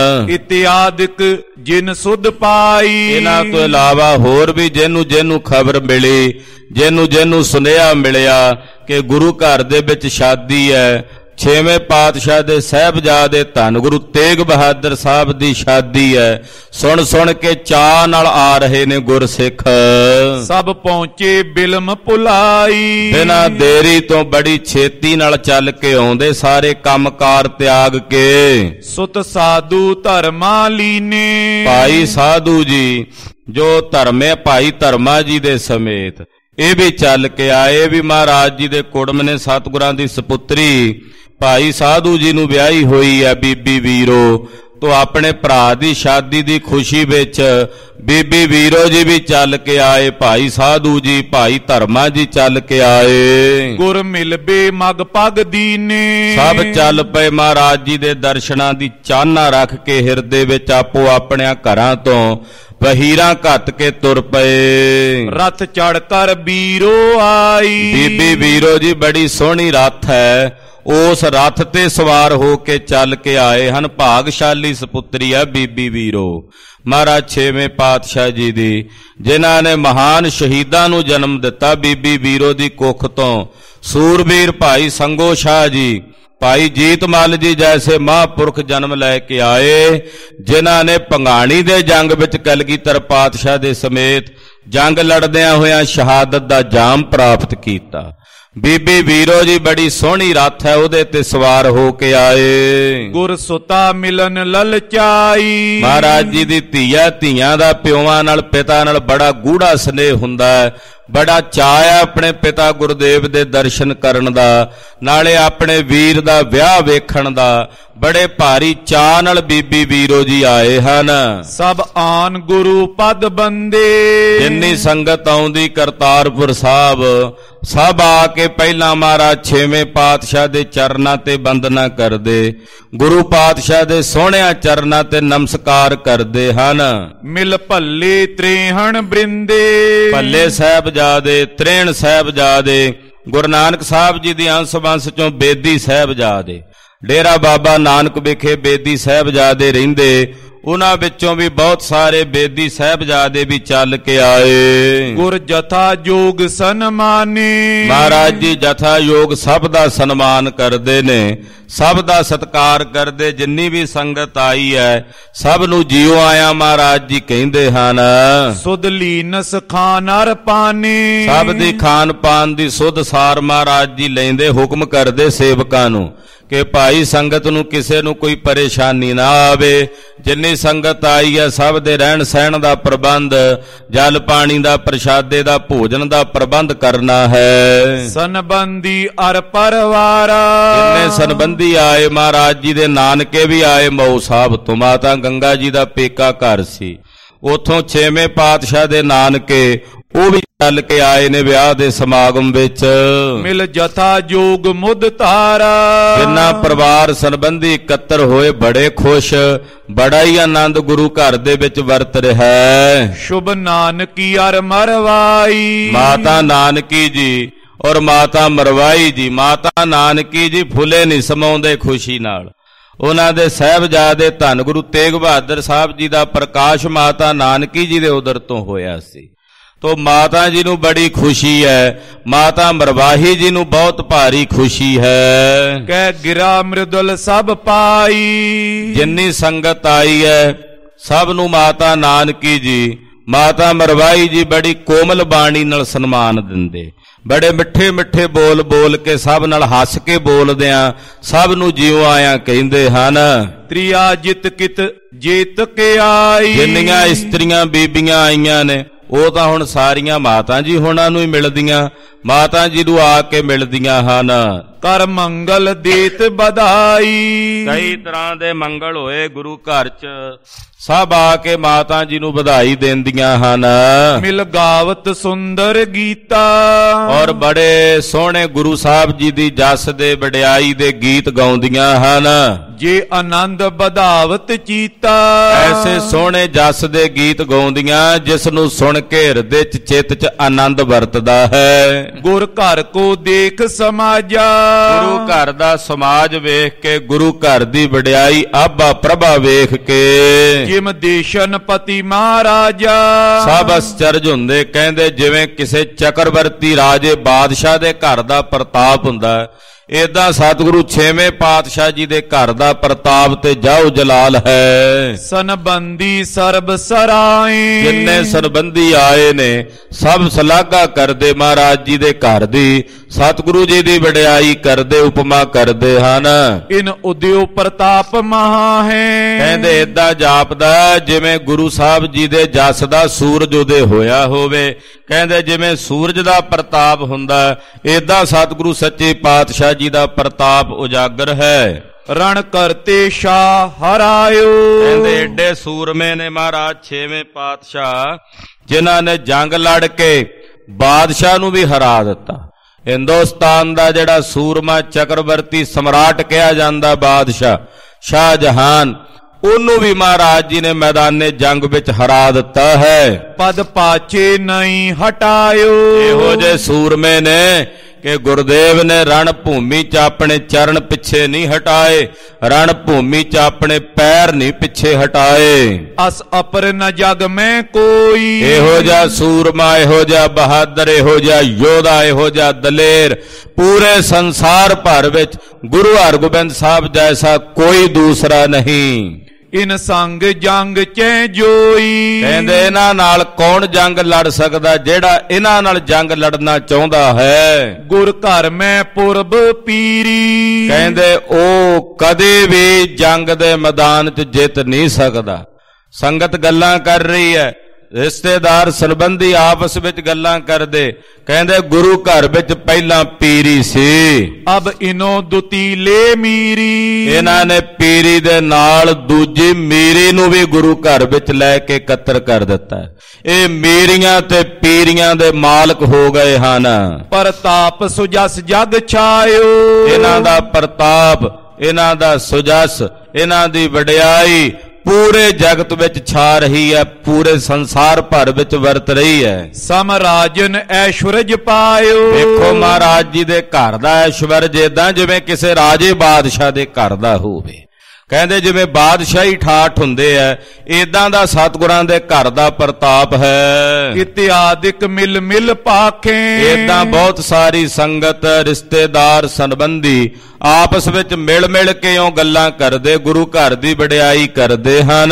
ਇਤਿਆਦਿਕ ਜਿਨ ਸੁਧ ਪਾਈ। ਇਹਨਾਂ ਤੋਂ ਇਲਾਵਾ ਹੋਰ ਵੀ ਜਿਹਨੂੰ ਜਿਹਨੂੰ ਖਬਰ ਮਿਲੀ, ਜਿਹਨੂੰ ਜਿਹਨੂੰ ਸੁਨੇਹਾ ਮਿਲਿਆ ਕਿ ਗੁਰੂ ਘਰ ਦੇ ਵਿੱਚ ਸ਼ਾਦੀ ਹੈ, ਛੇਵੇਂ ਪਾਤਸ਼ਾਹ ਦੇ ਸਾਹਿਬਜ਼ਾਦੇ ਧੰਨ ਗੁਰੂ ਤੇਗ ਬਹਾਦਰ ਸਾਹਿਬ ਦੀ ਸ਼ਾਦੀ ਹੈ, ਸੁਣ ਸੁਣ ਕੇ ਚਾਅ ਨਾਲ ਆ ਰਹੇ ਨੇ ਗੁਰਸਿੱਖ। ਸਭ ਪਹੁੰਚੇ ਬਿਲਮ ਭੁਲਾਈ। ਬਿਨਾਂ ਦੇਰੀ ਤੋਂ ਬੜੀ ਛੇਤੀ ਨਾਲ ਚੱਲ ਕੇ ਆਉਂਦੇ, ਸਾਰੇ ਕੰਮਕਾਰ ਤਿਆਗ ਕੇ। ਸੁਤ ਸਾਧੂ ਧਰਮਾ ਲੀਨੇ। ਭਾਈ ਸਾਧੂ ਜੀ ਜੋ ਧਰਮੇ ਭਾਈ ਧਰਮਾ ਜੀ ਦੇ ਸਮੇਤ, ਇਹ ਵੀ ਚੱਲ ਕੇ ਆਏ। ਵੀ ਮਹਾਰਾਜ ਜੀ ਦੇ ਕੁੜਮ ਨੇ, ਸਤਿਗੁਰਾਂ ਦੀ ਸਪੁੱਤਰੀ ਭਾਈ ਸਾਧੂ ਜੀ ਨੂੰ ਵਿਆਹੀ ਹੋਈ ਹੈ ਬੀਬੀ ਵੀਰੋ। ਤੋ ਆਪਣੇ ਭਰਾ ਦੀ ਸ਼ਾਦੀ ਦੀ ਖੁਸ਼ੀ ਵਿੱਚ ਬੀਬੀ ਵੀਰੋ ਜੀ ਵੀ ਚੱਲ ਕੇ ਆਏ। ਭਾਈ ਸਾਧੂ ਜੀ, ਭਾਈ ਧਰਮਾ ਜੀ ਚੱਲ ਕੇ ਆਏ। ਗੁਰ ਮਿਲਬੇ ਮਗ ਪਗ ਦੀਨੇ। ਸਭ ਚੱਲ ਪਏ ਮਹਾਰਾਜ ਜੀ ਦੇ ਦਰਸ਼ਨਾਂ ਦੀ ਚਾਹਨਾ ਰੱਖ ਕੇ ਹਿਰਦੇ ਵਿੱਚ, ਆਪੋ ਆਪਣਿਆਂ ਘਰਾਂ ਤੋਂ ਵਹੀਰਾਂ ਘੱਤ ਕੇ ਤੁਰ ਪਏ। ਰਥ ਚੜ ਕਰ ਵੀਰੋ ਆਈ। ਬੀਬੀ ਵੀਰੋ ਜੀ ਬੜੀ ਸੋਹਣੀ ਰਥ ਹੈ, ਉਸ ਰਥ ਤੇ ਸਵਾਰ ਹੋ ਕੇ ਚੱਲ ਕੇ ਆਏ ਹਨ। ਭਾਗਸ਼ਾਲੀ ਸਪੁੱਤਰੀ ਹੈ ਬੀਬੀ ਵੀਰੋ ਮਹਾਰਾਜ ਛੇਵੇਂ ਪਾਤਸ਼ਾਹ ਜੀ ਦੀ, ਜਿਨ੍ਹਾਂ ਨੇ ਮਹਾਨ ਸ਼ਹੀਦਾਂ ਨੂੰ ਜਨਮ ਦਿੱਤਾ। ਬੀਬੀ ਵੀਰੋ ਦੀ ਕੁੱਖ ਤੋਂ ਸੂਰਬੀਰ ਭਾਈ ਸੰਗੋ ਸ਼ਾਹ ਜੀ, ਭਾਈ ਜੀਤ ਮੱਲ ਜੀ ਜੈਸੇ ਮਹਾਂਪੁਰਖ ਜਨਮ ਲੈ ਕੇ ਆਏ, ਜਿਨ੍ਹਾਂ ਨੇ ਭੰਗਾਣੀ ਦੇ ਜੰਗ ਵਿੱਚ ਕਲਗੀਧਰ ਪਾਤਸ਼ਾਹ ਦੇ ਸਮੇਤ ਜੰਗ ਲੜਦਿਆਂ ਹੋਇਆਂ ਸ਼ਹਾਦਤ ਦਾ ਜਾਮ ਪ੍ਰਾਪਤ ਕੀਤਾ। ਬੀਬੀ ਵੀਰੋ ਜੀ ਬੜੀ ਸੋਹਣੀ ਰਥ ਹੈ, ਉਹਦੇ ਤੇ ਸਵਾਰ ਹੋ ਕੇ ਆਏ। ਗੁਰ ਸੁਤਾ ਮਿਲਨ ਲਲਚਾਈ। ਮਹਾਰਾਜ ਜੀ ਦੀ ਧੀਆ, ਧੀਆਂ ਦਾ ਪਿਓਾਂ ਨਾਲ ਪਿਤਾ ਨਾਲ ਬੜਾ ਗੂੜਾ ਸਨੇਹ ਹੁੰਦਾ ਹੈ। ਬੜਾ ਚਾਅ ਹੈ ਆਪਣੇ ਪਿਤਾ ਗੁਰਦੇਵ ਦੇ ਦਰਸ਼ਨ ਕਰਨ ਦਾ, ਨਾਲੇ ਆਪਣੇ ਵੀਰ ਦਾ ਵਿਆਹ ਵੇਖਣ ਦਾ। ਬੜੇ ਭਾਰੀ ਚਾਅ ਨਾਲ ਬੀਬੀ ਵੀਰੋ ਜੀ ਆਏ ਹਨ। ਸਭ ਆਨ ਗੁਰੂ ਪਦ ਬੰਦੇ, ਜਿੰਨੀ ਸੰਗਤ ਆਉਂਦੀ ਕਰਤਾਰਪੁਰ ਸਾਹਿਬ, ਸਭ ਆ ਕੇ ਪਹਿਲਾਂ ਮਹਾਰਾਜ ਛੇਵੇਂ ਪਾਤਸ਼ਾਹ ਦੇ ਚਰਨਾਂ ਤੇ ਬੰਦਨਾ ਕਰਦੇ, ਗੁਰੂ ਪਾਤਸ਼ਾਹ ਦੇ ਸੋਹਣਿਆਂ ਚਰਨਾਂ ਤੇ ਨਮਸਕਾਰ ਕਰਦੇ ਹਨ। ਮਿਲ ਭੱਲੇ ਤ੍ਰੇਹਣ ਬ੍ਰਿੰਦੇ, ਭੱਲੇ ਸਾਹਿਬਜ਼ਾਦੇ, ਤ੍ਰੇਹਣ ਸਾਹਿਬਜ਼ਾਦੇ, ਗੁਰੂ ਨਾਨਕ ਸਾਹਿਬ ਜੀ ਦੀ ਅੰਸ਼ ਵੰਸ਼ ਚੋਂ ਬੇਦੀ ਸਾਹਿਬਜ਼ਾਦੇ, ਡੇਰਾ ਬਾਬਾ ਨਾਨਕ ਵਿਖੇ ਬੇਦੀ ਸਾਹਿਬਜ਼ਾਦੇ ਰਹਿੰਦੇ, ਉਹਨਾਂ ਵਿੱਚੋਂ ਵੀ ਬਹੁਤ ਸਾਰੇ ਬੇਦੀ ਸਾਹਿਬਜ਼ਾਦੇ ਵੀ ਚੱਲ ਕੇ ਆਏ। ਗੁਰ ਜਥਾ ਜੋਗ ਸਨਮਾਨੇ, ਮਹਾਰਾਜ ਜੀ ਜਥਾ ਯੋਗ ਸਭ ਦਾ ਸਨਮਾਨ ਕਰਦੇ ਨੇ, ਸਭ ਦਾ ਸਤਿਕਾਰ ਕਰਦੇ। ਜਿੰਨੀ ਵੀ ਸੰਗਤ ਆਈ ਹੈ ਸਭ ਨੂੰ ਜੀਓ ਆਇਆ ਮਹਾਰਾਜ ਜੀ ਕਹਿੰਦੇ ਹਨ। ਸੁਧ ਲੀਨਸ ਖਾਨ ਅਰ ਪਾਨੇ, ਸਭ ਦੀ ਖਾਨ ਪਾਨ ਦੀ ਸੁਧ ਸਾਰ ਮਹਾਰਾਜ ਜੀ ਲੈਂਦੇ, ਹੁਕਮ ਕਰਦੇ ਸੇਵਕਾਂ ਨੂੰ ਕਿ ਭਾਈ ਸੰਗਤ ਨੂੰ ਕਿਸੇ ਨੂੰ ਕੋਈ ਪਰੇਸ਼ਾਨੀ ਨਾ ਆਵੇ। ਜਿੰਨੀ ਸੰਗਤ ਆਈ ਹੈ ਸਭ ਦੇ ਰਹਿਣ ਸਹਿਣ ਦਾ ਪ੍ਰਬੰਧ, ਜਲ ਪਾਣੀ ਦਾ, ਪ੍ਰਸ਼ਾਦੇ ਦਾ, ਭੋਜਨ ਦਾ ਪ੍ਰਬੰਧ ਕਰਨਾ ਹੈ। ਸੰਬੰਧੀ ਅਰ ਪਰਵਾਰਾ, ਜਿੰਨੇ ਸੰਬੰਧੀ ਆਏ, ਮਹਾਰਾਜ ਜੀ ਦੇ ਨਾਨਕੇ ਵੀ ਆਏ ਮਊ ਸਾਹਿਬ ਤੋਂ, ਮਾਤਾ ਗੰਗਾ ਜੀ ਦਾ ਪੇਕਾ ਘਰ ਸੀ, ਉਥੋਂ ਛੇਵੇਂ ਪਾਤਸ਼ਾਹ ਦੇ ਨਾਨਕੇ ਉਹ ਵੀ ਚੱਲ ਕੇ ਆਏ ਨੇ ਵਿਆਹ ਦੇ ਸਮਾਗਮ ਵਿੱਚ। ਮਿਲ ਜਥਾ ਜੋਗ ਮੁਦ ਤਾਰਾ, ਜਿੰਨਾ ਪਰਿਵਾਰ ਸੰਬੰਧੀ ਇਕੱਤਰ ਹੋਏ ਬੜੇ ਖੁਸ਼, ਬੜਾ ਹੀ ਆਨੰਦ ਗੁਰੂ ਘਰ ਦੇ ਵਿੱਚ ਵਰਤ ਰਿਹਾ ਹੈ। ਸ਼ੁਭ ਨਾਨਕੀ ਅਰ ਮਰਵਾਈ, ਮਾਤਾ ਨਾਨਕੀ ਜੀ ਔਰ ਮਾਤਾ ਮਰਵਾਈ ਜੀ। ਮਾਤਾ ਨਾਨਕੀ ਜੀ ਫੁੱਲੇ ਨਹੀਂ ਸਮਾਉਂਦੇ ਖੁਸ਼ੀ ਨਾਲ। ਉਹਨਾਂ ਦੇ ਸਾਹਿਬਜ਼ਾਦੇ ਧੰਨ ਗੁਰੂ ਤੇਗ ਬਹਾਦਰ ਸਾਹਿਬ ਜੀ ਦਾ ਪ੍ਰਕਾਸ਼ ਮਾਤਾ ਨਾਨਕੀ ਜੀ ਦੇ ਉਦਰ ਤੋਂ ਹੋਇਆ ਸੀ, ਤੋ ਮਾਤਾ ਜੀ ਨੂੰ ਬੜੀ ਖੁਸ਼ੀ ਹੈ। ਮਾਤਾ ਮਰਵਾਹੀ ਜੀ ਨੂੰ ਬਹੁਤ ਭਾਰੀ ਖੁਸ਼ੀ ਹੈ। ਕਹਿ ਗਿਰਾ ਮ੍ਰਿਦੁਲ ਸਭ ਪਾਈ, ਜਿੰਨੀ ਸੰਗਤ ਆਈ ਹੈ ਸਭ ਨੂੰ ਮਾਤਾ ਨਾਨਕੀ ਜੀ, ਮਾਤਾ ਮਰਵਾਹੀ ਜੀ ਬੜੀ ਕੋਮਲ ਬਾਣੀ ਨਾਲ ਸਨਮਾਨ ਦਿੰਦੇ, ਬੜੇ ਮਿੱਠੇ ਮਿੱਠੇ ਬੋਲ ਬੋਲ ਕੇ ਸਭ ਨਾਲ ਹੱਸ ਕੇ ਬੋਲਦਿਆਂ ਸਭ ਨੂੰ ਜਿਉ ਆਇਆਂ ਕਹਿੰਦੇ ਹਨ। ਤ੍ਰਿਆ ਜਿਤ ਕਿਤ ਜੇਤ ਕੇ ਆਈ, ਜਿੰਨੀਆਂ ਇਸਤਰੀਆਂ ਬੀਬੀਆਂ ਆਈਆਂ ਨੇ ਉਹ ਤਾਂ ਹੁਣ ਸਾਰੀਆਂ ਮਾਤਾ ਜੀ ਹੋਣਾ ਨੂੰ ਹੀ ਮਿਲਦੀਆਂ, ਮਾਤਾ ਜੀ ਨੂੰ ਆ ਕੇ ਮਿਲਦੀਆਂ ਹਨ। ਕਰ ਮੰਗਲ ਦੇਤ ਵਧਾਈ, ਕਈ ਤਰ੍ਹਾਂ ਦੇ ਮੰਗਲ ਹੋਏ ਗੁਰੂ ਘਰ 'ਚ, ਸਭ ਆ ਕੇ ਮਾਤਾ ਜੀ ਨੂੰ ਵਧਾਈ ਦਿੰਦੀਆਂ ਹਨ। ਮਿਲ ਗਾਵਤ ਸੁੰਦਰ ਗੀਤਾ, ਔਰ ਬੜੇ ਸੋਹਣੇ ਗੁਰੂ ਸਾਹਿਬ ਜੀ ਦੀ ਜਸ ਦੇ ਵਡਿਆਈ ਦੇ ਗੀਤ ਗਾਉਂਦੀਆਂ ਹਨ। ਜੇ ਆਨੰਦ ਵਧਾਵਤ ਚੀਤਾ, ਐਸੇ ਸੋਹਣੇ ਜਸ ਦੇ ਗੀਤ ਗਾਉਂਦੀਆਂ ਜਿਸ ਨੂੰ ਸੁਣ ਕੇ ਹਿਰਦੇ 'ਚ ਚਿੱਤ 'ਚ ਆਨੰਦ ਵਰਤਦਾ ਹੈ। ਗੁਰ ਘਰ ਕੋ ਦੇਖ ਸਮਾਜਾ, ਗੁਰੂ ਘਰ ਦਾ ਸਮਾਜ ਵੇਖ ਕੇ, ਗੁਰੂ ਘਰ ਦੀ ਵਡਿਆਈ ਆਭਾ ਪ੍ਰਭਾ ਵੇਖ ਕੇ, ਜਿਮ ਦੇਸ਼ਨ ਪਤੀ ਮਹਾਰਾਜਾ, ਸਭ ਅਸਚਰਜ ਹੁੰਦੇ, ਕਹਿੰਦੇ ਜਿਵੇਂ ਕਿਸੇ ਚੱਕਰਵਰਤੀ ਰਾਜੇ ਬਾਦਸ਼ਾਹ ਦੇ ਘਰ ਦਾ ਪ੍ਰਤਾਪ ਹੁੰਦਾ, ਏਦਾਂ ਸਤਿਗੁਰੂ ਛੇਵੇਂ ਪਾਤਸ਼ਾਹ ਜੀ ਦੇ ਘਰ ਦਾ ਪ੍ਰਤਾਪ ਤੇ ਜਾਉ ਜਲਾਲ ਹੈ। ਸੰਬੰਧੀ ਸਰਬ ਸਰਾਏ, ਜਿੰਨੇ ਸੰਬੰਧੀ ਆਏ ਨੇ ਸਭ ਸਲਾਘਾ ਕਰਦੇ ਮਹਾਰਾਜ ਜੀ ਦੇ ਘਰ ਦੀ, ਸਤਿਗੁਰੂ ਜੀ ਦੀ ਵਡਿਆਈ ਕਰਦੇ, ਉਪਮਾ ਕਰਦੇ ਹਨ। ਇਨ ਉਦਿਓ ਪ੍ਰਤਾਪ ਮਹਾ ਹੈ, ਕਹਿੰਦੇ ਏਦਾਂ ਜਾਪਦਾ ਜਿਵੇਂ ਗੁਰੂ ਸਾਹਿਬ ਜੀ ਦੇ ਜਸ ਦਾ ਸੂਰਜ ਉਦੇ ਹੋਇਆ ਹੋਵੇ। ਕਹਿੰਦੇ ਜਿਵੇਂ ਸੂਰਜ ਦਾ ਪ੍ਰਤਾਪ ਹੁੰਦਾ, ਏਦਾਂ ਸਤਿਗੁਰੂ ਸੱਚੇ ਪਾਤਸ਼ਾਹ ਜੀ ਦਾ ਪ੍ਰਤਾਪ ਉਜਾਗਰ ਹੈ। ਰਣ ਕਰਤੇ ਸ਼ਾਹ ਹਰਾਇਓ, ਕਹਿੰਦੇ ਏਡੇ ਸੂਰਮੇ ਨੇ ਮਹਾਰਾਜ ਛੇਵੇਂ ਪਾਤਸ਼ਾਹ, ਜਿਨ੍ਹਾਂ ਨੇ ਜੰਗ ਲੜ ਕੇ ਬਾਦਸ਼ਾਹ ਨੂੰ ਵੀ ਹਰਾ ਦਿੱਤਾ। ਹਿੰਦੁਸਤਾਨ ਦਾ ਜਿਹੜਾ ਸੂਰਮਾ ਚੱਕਰਵਰਤੀ ਸਮਰਾਟ ਕਿਹਾ ਜਾਂਦਾ ਬਾਦਸ਼ਾਹ ਸ਼ਾਹਜਹਾਨ, ਉਹਨੂੰ ਵੀ ਮਹਾਰਾਜ ਜੀ ਨੇ ਮੈਦਾਨੇ ਜੰਗ ਵਿੱਚ ਹਰਾ ਦਿੱਤਾ ਹੈ। ਪਦ ਪਾਛੇ ਨਹੀਂ ਹਟਾਇਓ, ਇਹੋ ਜਿਹੇ ਸੂਰਮੇ ਨੇ ਕਿ ਗੁਰਦੇਵ ਨੇ ਰਣ ਭੂਮੀ 'ਚ ਆਪਣੇ ਚਰਨ ਪਿੱਛੇ ਨਹੀਂ ਹਟਾਏ, ਰਣ ਭੂਮੀ 'ਚ ਆਪਣੇ ਪੈਰ ਨਹੀਂ ਪਿੱਛੇ ਹਟਾਏ। ਅਸ ਅਪਰ ਨ ਜਗ ਮੈਂ ਕੋਈ, ਇਹੋ ਜਿਹਾ ਸੂਰਮਾ, ਇਹੋ ਜਿਹਾ ਬਹਾਦਰ, ਇਹੋ ਜਿਹਾ ਯੋਧਾ, ਇਹੋ ਜਿਹਾ ਦਲੇਰ ਪੂਰੇ ਸੰਸਾਰ ਭਰ ਵਿੱਚ ਗੁਰੂ ਹਰਗੋਬਿੰਦ ਸਾਹਿਬ ਜੈਸਾ ਕੋਈ ਦੂਸਰਾ ਨਹੀਂ। ਇਨ ਸੰਗ ਜੰਗ ਚੈ ਜੋਈ, ਕਹਿੰਦੇ ਇਹਨਾਂ ਨਾਲ ਕੌਣ ਜੰਗ ਲੜ ਸਕਦਾ ਜਿਹੜਾ ਇਹਨਾਂ ਨਾਲ ਜੰਗ ਲੜਨਾ ਚਾਹੁੰਦਾ ਹੈ। ਗੁਰ ਘਰ ਮੈਂ ਪੁਰਬ ਪੀਰੀ, ਕਹਿੰਦੇ ਉਹ ਕਦੇ ਵੀ ਜੰਗ ਦੇ ਮੈਦਾਨ 'ਚ ਜਿੱਤ ਨਹੀਂ ਸਕਦਾ। ਸੰਗਤ ਗੱਲਾਂ ਕਰ ਰਹੀ ਹੈ, ਰਿਸ਼ਤੇਦਾਰ ਸੰਬੰਧੀ ਆਪਸ ਵਿੱਚ ਗੱਲਾਂ ਕਰਦੇ, ਕਹਿੰਦੇ ਗੁਰੂ ਘਰ ਵਿੱਚ ਪਹਿਲਾਂ ਪੀਰੀ ਸੀ, ਅਬ ਇਨੋ ਦੁਤੀਲੇ ਮੀਰੀ। ਇਹਨਾਂ ਨੇ ਪੀਰੀ ਦੇ ਨਾਲ ਦੂਜੀ ਮੀਰੀ ਨੂੰ ਵੀ ਗੁਰੂ ਘਰ ਵਿੱਚ ਲੈ ਕੇ ਇਕੱਤਰ ਕਰ ਦਿੱਤਾ। ਇਹ ਮੀਰੀਆਂ ਤੇ ਪੀਰੀਆਂ ਦੇ ਮਾਲਕ ਹੋ ਗਏ ਹਨ। ਪ੍ਰਤਾਪ ਸੁਜਸ ਜਗ ਛਾਇਓ। ਇਹਨਾਂ ਦਾ ਪ੍ਰਤਾਪ, ਇਹਨਾਂ ਦਾ ਸੁਜਸ, ਇਹਨਾਂ ਦੀ ਵਡਿਆਈ ਪੂਰੇ ਜਗਤ ਵਿੱਚ ਛਾ ਰਹੀ ਹੈ, ਪੂਰੇ ਸੰਸਾਰ ਭਰ ਵਿੱਚ ਵਰਤ ਰਹੀ ਹੈ। ਸਮਰਾਜਨ ਐਸ਼ਵਰਜ ਪਾਇਓ। ਦੇਖੋ ਮਹਾਰਾਜ ਜੀ ਦੇ ਘਰ ਦਾ ਐਸ਼ਵਰਜ ਏਦਾਂ ਜਿਵੇਂ ਕਿਸੇ ਰਾਜੇ ਬਾਦਸ਼ਾਹ ਦੇ ਘਰ ਦਾ ਹੋਵੇ। ਕਹਿੰਦੇ ਜਿਵੇਂ ਬਾਦਸ਼ਾਹੀ ਠਾਠ ਹੁੰਦੇ ਐ, ਏਦਾਂ ਦਾ ਸਤਿਗੁਰਾਂ ਦੇ ਘਰ ਦਾ ਪ੍ਰਤਾਪ ਹੈ। ਇਤਿਆਦਿਕ ਮਿਲ ਮਿਲ ਪਾਖੇ। ਏਦਾਂ ਬਹੁਤ ਸਾਰੀ ਸੰਗਤ, ਰਿਸ਼ਤੇਦਾਰ, ਸੰਬੰਧੀ ਆਪਸ ਵਿੱਚ ਮਿਲ ਮਿਲ ਕੇ ਉਹ ਗੱਲਾਂ ਕਰਦੇ, ਗੁਰੂ ਘਰ ਦੀ ਵਡਿਆਈ ਕਰਦੇ ਹਨ।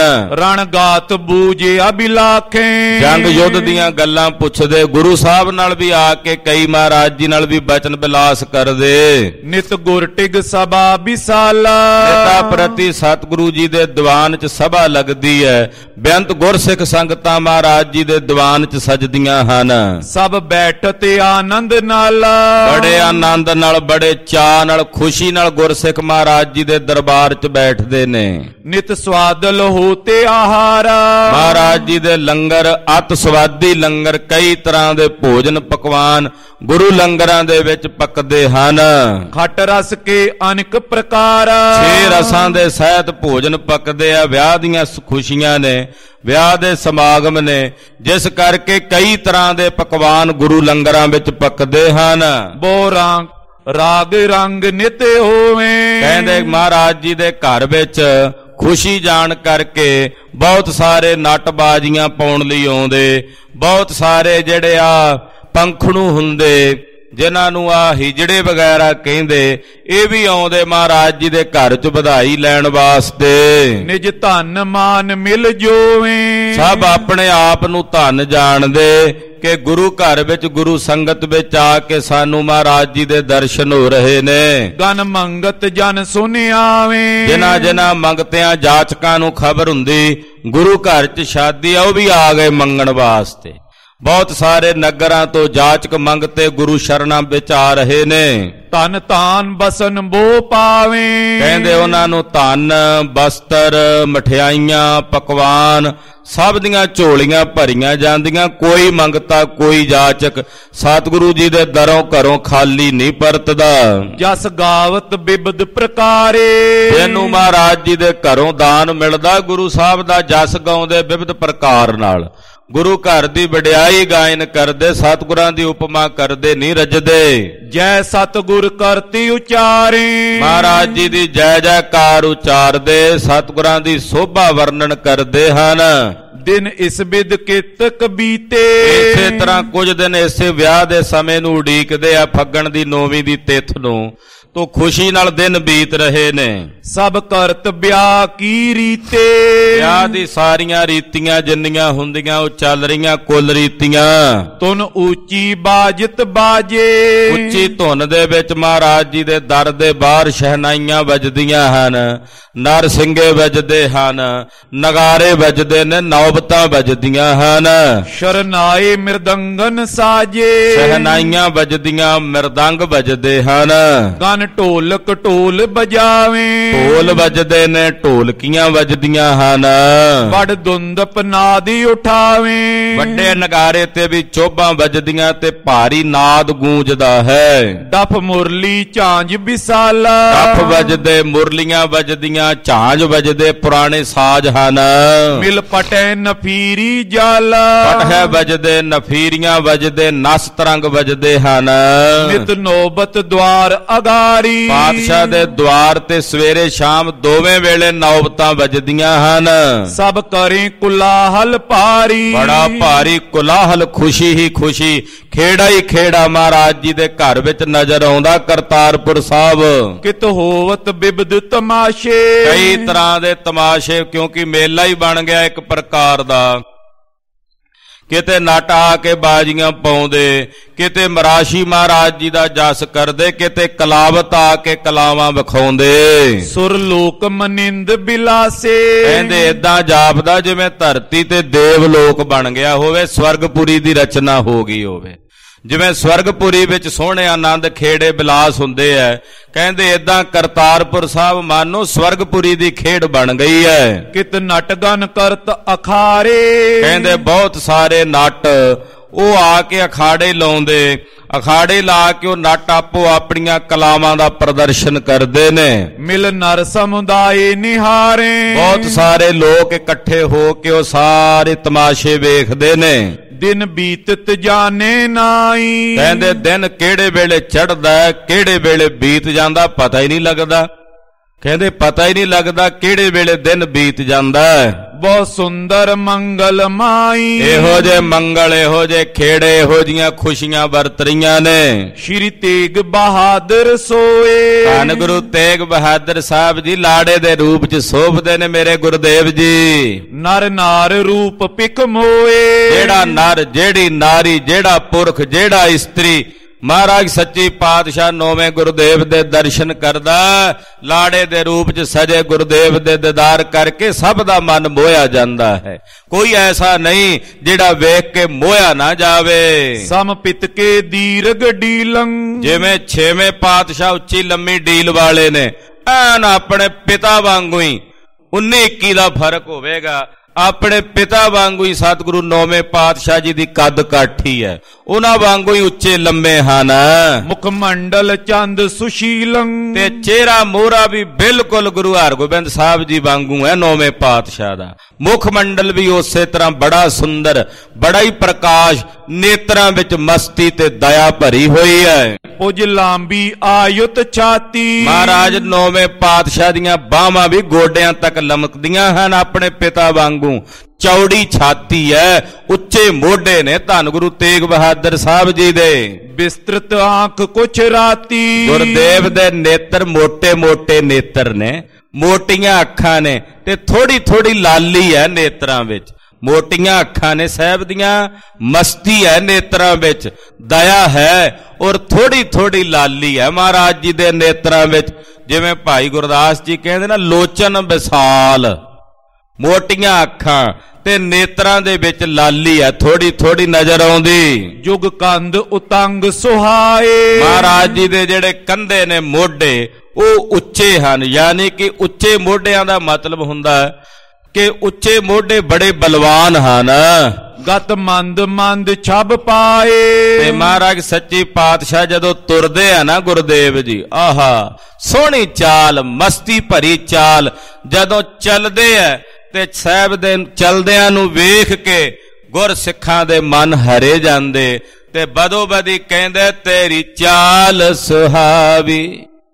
ਰਣਗਾਤ ਬੂਝੇ ਅਬਿਲਾਖੇ। ਜੰਗ ਯੁੱਧ ਦੀਆਂ ਗੱਲਾਂ ਪੁੱਛਦੇ, ਗੁਰੂ ਸਾਹਿਬ ਨਾਲ ਵੀ ਆ ਕੇ ਕਈ ਮਹਾਰਾਜ ਜੀ ਨਾਲ ਵੀ ਬਚਨ ਬਿਲਾਸ ਕਰਦੇ। ਨਿਤ ਗੁਰ ਟਿਗ ਸਭਾ ਵਿਸਾਲਾ। ਨਿਤਾ ਪ੍ਰਤੀ ਸਤਿਗੁਰੂ ਜੀ ਦੇ ਦੀਵਾਨ 'ਚ ਸਭਾ ਲੱਗਦੀ ਹੈ। ਬੇਅੰਤ ਗੁਰਸਿੱਖ ਸੰਗਤਾਂ ਮਹਾਰਾਜ ਜੀ ਦੇ ਦੀਵਾਨ 'ਚ ਸਜਦੀਆਂ ਹਨ। ਸਭ ਬੈਠ ਤੇ ਆਨੰਦ ਨਾਲ। ਬੜੇ ਆਨੰਦ ਨਾਲ, ਬੜੇ ਚਾਅ ਨਾਲ, ਖੁਸ਼ੀ ਨਾਲ ਗੁਰਸਿੱਖ ਮਹਾਰਾਜ ਜੀ ਦੇ ਦਰਬਾਰ 'ਚ ਬੈਠਦੇ ਨੇ। ਨਿਤ ਸਵਾਦਲ ਹੋਤੇ ਆਹਾਰਾ। ਮਹਾਰਾਜ ਜੀ ਦੇ ਲੰਗਰ ਅਤ ਸਵਾਦੀ ਲੰਗਰ, ਕਈ ਤਰ੍ਹਾਂ ਦੇ ਭੋਜਨ ਪਕਵਾਨ ਗੁਰੂ ਲੰਗਰਾਂ ਦੇ ਵਿੱਚ ਪੱਕਦੇ ਹਨ। ਖੱਟ ਰਸ ਕੇ ਅਨੇਕ ਪ੍ਰਕਾਰ। ਛੇ ਰਸਾਂ ਦੇ ਸਹਿਤ ਭੋਜਨ ਪੱਕਦੇ ਆ। ਵਿਆਹ ਦੀਆਂ ਖੁਸ਼ੀਆਂ ਨੇ, ਵਿਆਹ ਦੇ ਸਮਾਗਮ ਨੇ, ਜਿਸ ਕਰਕੇ ਕਈ ਤਰ੍ਹਾਂ ਦੇ ਪਕਵਾਨ ਗੁਰੂ ਲੰਗਰਾਂ ਵਿੱਚ ਪੱਕਦੇ ਹਨ। ਬੋ ਰੰਗ ਰਾਗ ਰੰਗ ਨਿਤ ਹੋਵੇ। ਕਹਿੰਦੇ ਮਹਾਰਾਜ ਜੀ ਦੇ ਘਰ ਵਿੱਚ ਖੁਸ਼ੀ ਜਾਣ ਕਰਕੇ ਬਹੁਤ ਸਾਰੇ ਨੱਟਬਾਜ਼ੀਆਂ ਪਾਉਣ ਲਈ ਆਉਂਦੇ, ਬਹੁਤ ਸਾਰੇ ਜਿਹੜੇ ਆ ਪੰਖਣੂ ਹੁੰਦੇ, ਜਿਨ੍ਹਾਂ ਨੂੰ ਆ ਹਿਜੜੇ ਵਗੈਰਾ ਕਹਿੰਦੇ, ਇਹ ਵੀ ਆਉਂਦੇ ਮਹਾਰਾਜ ਜੀ ਦੇ ਘਰ 'ਚ ਵਧਾਈ ਲੈਣ ਵਾਸਤੇ। ਨਿਜ ਧਨ ਮਾਨ ਮਿਲ ਜੋਵੇ। ਸਭ ਆਪਣੇ ਆਪ ਨੂੰ ਧਨ ਜਾਣਦੇ ਕਿ ਗੁਰੂ ਘਰ ਵਿੱਚ, ਗੁਰੂ ਸੰਗਤ ਵਿੱਚ ਆ ਕੇ ਸਾਨੂੰ ਮਹਾਰਾਜ ਜੀ ਦੇ ਦਰਸ਼ਨ ਹੋ ਰਹੇ ਨੇ। ਗਨ ਮੰਗਤ ਜਨ ਸੁਨਿਆਵੇ। ਜਿਨ੍ਹਾਂ ਜਿਨ੍ਹਾਂ ਮੰਗਤਿਆਂ ਜਾਚਕਾਂ ਨੂੰ ਖਬਰ ਹੁੰਦੀ ਗੁਰੂ ਘਰ 'ਚ ਸ਼ਾਦੀ ਆ, ਉਹ ਵੀ ਆ ਗਏ ਮੰਗਣ ਵਾਸਤੇ। ਬਹੁਤ ਸਾਰੇ ਨਗਰਾਂ ਤੋਂ ਜਾਚਕ ਮੰਗਤੇ ਗੁਰੂ ਸ਼ਰਨਾਂ ਵਿੱਚ ਆ ਰਹੇ ਨੇ। ਧਨ ਧਾਨ ਬਸਨ ਬੋ ਪਾਵੇ। ਕਹਿੰਦੇ ਉਹਨਾਂ ਨੂੰ ਧਨ, ਬਸਤਰ, ਮਠਿਆਈਆਂ, ਪਕਵਾਨ ਸਭ ਦੀਆਂ ਝੋਲੀਆਂ ਭਰੀਆਂ ਜਾਂਦੀਆਂ। ਕੋਈ ਮੰਗਤਾ, ਕੋਈ ਜਾਚਕ ਸਤਿਗੁਰੂ ਜੀ ਦੇ ਦਰੋਂ ਘਰੋਂ ਖਾਲੀ ਨਹੀਂ ਪਰਤਦਾ। ਜਸ ਗਾਵਤ ਬਿਬਦ ਪ੍ਰਕਾਰੇ। ਜਿਹਨੂੰ ਮਹਾਰਾਜ ਜੀ ਦੇ ਘਰੋਂ ਦਾਨ ਮਿਲਦਾ, ਗੁਰੂ ਸਾਹਿਬ ਦਾ ਜਸ ਗਾਉਂਦੇ ਬਿਬਦ ਪ੍ਰਕਾਰ ਨਾਲ, ਗੁਰੂ ਘਰ ਦੀ ਵਡਿਆਈ ਗਾਇਨ ਕਰਦੇ, ਸਤਿਗੁਰਾਂ ਦੀ ਉਪਮਾ ਕਰਦੇ ਨਹੀਂ ਰੱਜਦੇ। ਜੈ ਸਤਿਗੁਰ ਕਰਤੀ ਉਚਾਰੇ। ਮਹਾਰਾਜ ਜੀ ਦੀ ਜੈ ਜੈਕਾਰ ਉਚਾਰਦੇ, ਸਤਿਗੁਰਾਂ ਦੀ ਸੋਭਾ ਵਰਣਨ ਕਰਦੇ ਹਨ। ਦਿਨ ਇਸ ਬਿਦ ਕਿਤਕ ਬੀਤੇ। ਇਸੇ ਤਰ੍ਹਾਂ ਕੁਝ ਦਿਨ ਇਸੇ ਵਿਆਹ ਦੇ ਸਮੇਂ ਨੂੰ ਉਡੀਕਦੇ ਆ, ਫੱਗਣ ਦੀ ਨੌਵੀਂ ਦੀ ਤਿੱਥ ਨੂੰ, ਤੋ ਖੁਸ਼ੀ ਨਾਲ ਦਿਨ ਬੀਤ ਰਹੇ ਨੇ। ਸਭ ਕਰਤ ਵਿਆਹ ਕੀ ਰੀਤੇ। ਵਿਆਹ ਦੀ ਸਾਰੀਆਂ ਰੀਤੀਆਂ ਜਿੰਨੀਆਂ ਹੁੰਦੀਆਂ ਉਹ ਚੱਲ ਰਹੀਆਂ, ਕੁੱਲ ਰੀਤੀਆਂ। ਧੁਨ ਉੱਚੀ ਬਾਜਤ ਬਾਜੇ। ਉੱਚੀ ਧੁਨ ਦੇ ਵਿੱਚ ਮਹਾਰਾਜ ਜੀ ਦੇ ਦਰ ਦੇ ਬਾਹਰ ਸ਼ਹਿਨਾਈਆਂ ਵੱਜਦੀਆਂ ਹਨ, ਨਰ ਸਿੰਘੇ ਵੱਜਦੇ ਹਨ, ਨਗਾਰੇ ਵੱਜਦੇ ਨੇ, ਨੌਬਤਾਂ ਵੱਜਦੀਆਂ ਹਨ। ਸ਼ਰਨਾਏ ਮਿਰਦੰਗਨ ਸਾਜੇ। ਸ਼ਹਿਨਾਈਆਂ ਵੱਜਦੀਆਂ, ਮਿਰਦੰਗ ਵੱਜਦੇ ਹਨ। ਗਨ ਢੋਲਕ ਢੋਲ ਬਜਾਵੇ। ਢੋਲ ਵੱਜਦੇ ਨੇ, ਢੋਲਕੀਆਂ ਵੱਜਦੀਆਂ ਹਨ। ਬੜ ਦੁੰਦਪ ਨਾਦੀ ਉਠਾਵੇ। ਵੱਡੇ ਨਗਾਰੇ ਤੇ ਵੀ ਚੋਭਾਂ ਵੱਜਦੀਆਂ ਤੇ ਭਾਰੀ ਨਾਦ ਗੂੰਜਦਾ ਹੈ। ਡਫ ਮੁਰਲੀ ਝਾਂਜ ਵਿਸਾਲਾ। ਡਫ ਵੱਜਦੇ, ਮੁਰਲੀਆਂ ਵੱਜਦੀਆਂ, ਝਾਂਜ ਵੱਜਦੇ, ਪੁਰਾਣੇ ਸਾਜ਼ ਹਨ। ਮਿਲ ਪਟੈ ਨਫੀਰੀ ਜਾਲਾ। ਪਟਹਿ ਵੱਜਦੇ, ਨਫੀਰੀਆਂ ਵੱਜਦੇ, ਨਸ ਤਰੰਗ ਵੱਜਦੇ ਹਨ। ਨਿਤ ਨੌਬਤ ਦਵਾਰ ਅਗਾਰੀ। ਪਾਤਸ਼ਾਹ ਦੇ ਦਵਾਰ ਤੇ ਸਵੇਰੇ ਸ਼ਾਮ ਦੋਵੇਂ ਵੇਲੇ ਨੌਬਤਾਂ ਵੱਜਦੀਆਂ ਹਨ। ਸਭ ਕਰੇ ਕੁਲਾਹਲ ਭਾਰੀ। ਬੜਾ ਭਾਰੀ ਕੁਲਾਹਲ, ਖੁਸ਼ੀ ਹੀ ਖੁਸ਼ੀ, ਖੇੜਾ ਹੀ ਖੇੜਾ ਮਹਾਰਾਜ ਜੀ ਦੇ ਘਰ ਵਿੱਚ ਨਜ਼ਰ ਆਉਂਦਾ। ਕਰਤਾਰਪੁਰ ਸਾਹਿਬ ਕਿਤ ਹੋਵਤ ਬਿਬਦ ਤਮਾਸ਼ੇ। ਕਈ ਤਰ੍ਹਾਂ ਦੇ ਤਮਾਸ਼ੇ, ਕਿਉਂਕਿ ਮੇਲਾ ਹੀ ਬਣ ਗਿਆ ਇੱਕ ਪ੍ਰਕਾਰ ਦਾ। ਕਿਤੇ ਨਟ ਆ ਕੇ ਬਾਜੀਆਂ ਪਾਉਂਦੇ, ਕਿਤੇ ਮਰਾਸ਼ੀ ਮਹਾਰਾਜ ਜੀ ਦਾ ਜਸ ਕਰਦੇ, ਕਿਤੇ ਕਲਾਵਤ ਆ ਕੇ ਕਲਾਵਾਂ ਵਿਖਾਉਂਦੇ। ਸੁਰ ਲੋਕ ਮਨਿੰਦ ਬਿਲਾਸੇ, ਕਹਿੰਦੇ ਏਦਾਂ ਜਾਪਦਾ ਜਿਵੇਂ ਧਰਤੀ ਤੇ ਦੇਵ ਲੋਕ ਬਣ ਗਿਆ ਹੋਵੇ, ਸਵਰਗਪੁਰੀ ਦੀ ਰਚਨਾ ਹੋ ਗਈ ਹੋਵੇ। ਜਿਵੇਂ ਸਵਰਗਪੁਰੀ ਵਿੱਚ ਸੋਹਣੇ ਆਨੰਦ ਖੇੜੇ ਬਿਲਾਸ ਹੁੰਦੇ ਐ, ਕਹਿੰਦੇ ਏਦਾਂ ਕਰਤਾਰਪੁਰ ਸਾਹਿਬ ਮਾਨੋ ਸਵਰਗਪੁਰੀ ਦੀ ਖੇਡ ਬਣ ਗਈ ਐ। ਕਿਤ ਨਟਗਨ ਕਰਤ ਅਖਾਰੇ, ਕਹਿੰਦੇ ਬਹੁਤ ਸਾਰੇ ਨਟ ਉਹ ਆ ਕੇ ਅਖਾੜੇ ਲਾਉਂਦੇ, ਅਖਾੜੇ ਲਾ ਕੇ ਉਹ ਨਟ ਆਪੋ ਆਪਣੀਆਂ ਕਲਾਵਾਂ ਦਾ ਪ੍ਰਦਰਸ਼ਨ ਕਰਦੇ ਨੇ। ਮਿਲ ਨਰ ਸਮੁਦਾਇ ਨਿਹਾਰੇ, ਬਹੁਤ ਸਾਰੇ ਲੋਕ ਇਕੱਠੇ ਹੋ ਕੇ ਉਹ ਸਾਰੇ ਤਮਾਸ਼ੇ ਵੇਖਦੇ ਨੇ। ਦਿਨ ਬੀਤਤ ਜਾਣੇ ਨਾਈ, ਕਹਿੰਦੇ ਦਿਨ ਕਿਹੜੇ ਵੇਲੇ ਚੜ੍ਹਦਾ ਕਿਹੜੇ ਵੇਲੇ ਬੀਤ ਜਾਂਦਾ ਪਤਾ ਹੀ ਨਹੀਂ ਲੱਗਦਾ। ਕਹਿੰਦੇ ਪਤਾ ਹੀ ਨਹੀਂ ਲੱਗਦਾ ਕਿਹੜੇ ਵੇਲੇ ਦਿਨ ਬੀਤ ਜਾਂਦਾ। ਬਹੁਤ ਸੁੰਦਰ ਮੰਗਲ ਮਾਈ, ਇਹੋ ਜੇ ਮੰਗਲ ਇਹੋ ਜੇ ਖੇੜੇ ਇਹੋ ਜੀਆਂ ਖੁਸ਼ੀਆਂ ਵਰਤ ਰਹੀਆਂ ਨੇ। ਸ਼੍ਰੀ ਤੇਗ ਬਹਾਦਰ ਸੋਏ, ਧੰਨ ਗੁਰੂ ਤੇਗ ਬਹਾਦਰ ਸਾਹਿਬ ਜੀ ਲਾੜੇ ਦੇ ਰੂਪ ਚ ਸੋਭਦੇ ਨੇ ਮੇਰੇ ਗੁਰਦੇਵ ਜੀ। ਨਰ ਨਾਰ ਰੂਪ ਪਿਕ ਮੋਏ, ਜਿਹੜਾ ਨਰ ਜਿਹੜੀ ਨਾਰੀ ਜਿਹੜਾ ਪੁਰਖ ਜਿਹੜਾ ਇਸਤਰੀ ਮਹਾਰਾਜ ਸੱਚੀ ਪਾਤਸ਼ਾਹ ਨੌਵੇਂ ਗੁਰਦੇਵ ਦੇ ਦਰਸ਼ਨ ਕਰਦਾ, ਲਾੜੇ ਦੇ ਰੂਪ ਚ ਸਜੇ ਗੁਰਦੇਵ ਦੇ ਦੀਦਾਰ ਕਰਕੇ ਸਭ ਦਾ ਮਨ ਮੋਹਿਆ ਜਾਂਦਾ ਹੈ। ਕੋਈ ਐਸਾ ਨਹੀਂ ਜਿਹੜਾ ਵੇਖ ਕੇ ਮੋਹਿਆ ਨਾ ਜਾਵੇ। ਸਮ ਪਿਤ ਕੇ ਦੀਰਘ ਡੀਲੰ, ਜਿਵੇਂ ਛੇਵੇਂ ਪਾਤਸ਼ਾਹ ਉੱਚੀ ਲੰਮੀ ਡੀਲ ਵਾਲੇ ਨੇ, ਐਨ ਆਪਣੇ ਪਿਤਾ ਵਾਂਗੂ ਹੀ ਉੱਨੀ ਇੱਕੀ ਦਾ ਫਰਕ ਹੋਵੇਗਾ। ਆਪਣੇ ਪਿਤਾ ਵਾਂਗੂ ਹੀ ਸਤਿਗੁਰੂ ਨੌਵੇਂ ਪਾਤਸ਼ਾਹ ਜੀ ਦੀ ਕੱਦ ਕਾਠੀ ਹੈ, ਉਹਨਾਂ ਵਾਂਗੂ ਹੀ ਉੱਚੇ ਲੰਮੇ ਹਨ। ਮੁਖ ਮੰਡਲ ਚੰਦ ਸੁਸ਼ੀਲੰ, ਤੇ ਚਿਹਰਾ ਮੋਹਰਾ ਵੀ ਬਿਲਕੁਲ ਗੁਰੂ ਹਰਗੋਬਿੰਦ ਸਾਹਿਬ ਜੀ ਵਾਂਗੂ ਹੈ ਨੌਵੇਂ ਪਾਤਸ਼ਾਹ ਦਾ। ਮੁਖ ਮੰਡਲ ਵੀ ਉਸੇ ਤਰ੍ਹਾਂ ਬੜਾ ਸੁੰਦਰ, ਬੜਾ ਹੀ ਪ੍ਰਕਾਸ਼, ਨੇਤਰਾਂ ਵਿੱਚ ਮਸਤੀ ਤੇ ਦਇਆ ਭਰੀ ਹੋਈ ਹੈ। ਪੁਜ ਲਾਂਬੀ ਆਯੁਤ ਛਾਤੀ, ਮਹਾਰਾਜ ਨੌਵੇਂ ਪਾਤਸ਼ਾਹ ਦੀਆਂ ਬਾਹਾਂ ਵੀ ਗੋਡਿਆਂ ਤੱਕ ਲਮਕਦੀਆਂ ਹਨ, ਆਪਣੇ ਪਿਤਾ ਵਾਂਗੂ ਚੌੜੀ ਛਾਤੀ ਹੈ, ਉੱਚੇ ਮੋਢੇ ਨੇ ਧੰਨ ਗੁਰੂ ਤੇਗ ਬਹਾਦਰ ਸਾਹਿਬ ਜੀ ਦੇ। ਵਿਸਤ੍ਰਿਤ ਆਂਖ ਕੁਛ ਰਾਤੀ, ਗੁਰਦੇਵ ਦੇ ਨੇਤਰ ਮੋਟੇ ਮੋਟੇ ਨੇਤਰ ਨੇ, ਮੋਟੀਆਂ ਅੱਖਾਂ ਨੇ ਤੇ ਥੋੜੀ ਥੋੜੀ ਲਾਲੀ ਹੈ ਨੇਤਰਾਂ ਵਿੱਚ। ਮੋਟੀਆਂ ਅੱਖਾਂ ਨੇ ਸਾਹਿਬ ਦੀਆਂ, ਮਸਤੀ ਹੈ ਨੇਤਰਾਂ ਵਿੱਚ, ਦਇਆ ਹੈ ਔਰ ਥੋੜੀ ਥੋੜੀ ਲਾਲੀ ਹੈ ਮਹਾਰਾਜ ਜੀ ਦੇ ਨੇਤਰਾਂ ਵਿੱਚ। ਜਿਵੇਂ ਭਾਈ ਗੁਰਦਾਸ ਜੀ ਕਹਿੰਦੇ ਨਾ, ਲੋਚਨ ਵਿਸਾਲ, ਮੋਟੀਆਂ ਅੱਖਾਂ ਤੇ ਨੇਤਰਾਂ ਦੇ ਵਿੱਚ ਲਾਲੀ ਹੈ, ਥੋੜੀ ਥੋੜੀ ਨਜ਼ਰ ਆਉਂਦੀ। ਜੁਗ ਕੰਧ ਉਤੰਗ ਸੁਹਾਏ, ਮਹਾਰਾਜ ਜੀ ਦੇ ਜਿਹੜੇ ਕੰਧੇ ਨੇ ਮੋਢੇ ਉਹ ਉੱਚੇ ਹਨ, ਯਾਨੀ ਕਿ ਉੱਚੇ ਮੋਢਿਆਂ ਦਾ ਮਤਲਬ ਹੁੰਦਾ ਕਿ ਉੱਚੇ ਮੋਢੇ ਬੜੇ ਬਲਵਾਨ ਹਨ। ਗਤ ਮੰਦ ਮੰਦ ਛਬ ਪਾਏ, ਤੇ ਮਹਾਰਾਜ ਸੱਚੀ ਪਾਤਸ਼ਾਹ ਜਦੋਂ ਤੁਰਦੇ ਆ ਨਾ ਗੁਰਦੇਵ ਜੀ, ਆਹਾ ਸੋਹਣੀ ਚਾਲ, ਮਸਤੀ ਭਰੀ ਚਾਲ, ਜਦੋਂ ਚੱਲਦੇ ਆ ਤੇ ਸਾਹਿਬ ਦੇ ਚਲਦਿਆਂ ਨੂੰ ਵੇਖ ਕੇ ਗੁਰ ਸਿੱਖਾਂ ਦੇ ਮਨ ਹਰੇ ਜਾਂਦੇ ਤੇ ਬਦੋ ਬਦੀ ਕਹਿੰਦੇ ਤੇਰੀ ਚਾਲ ਸੁਹਾਵੀ,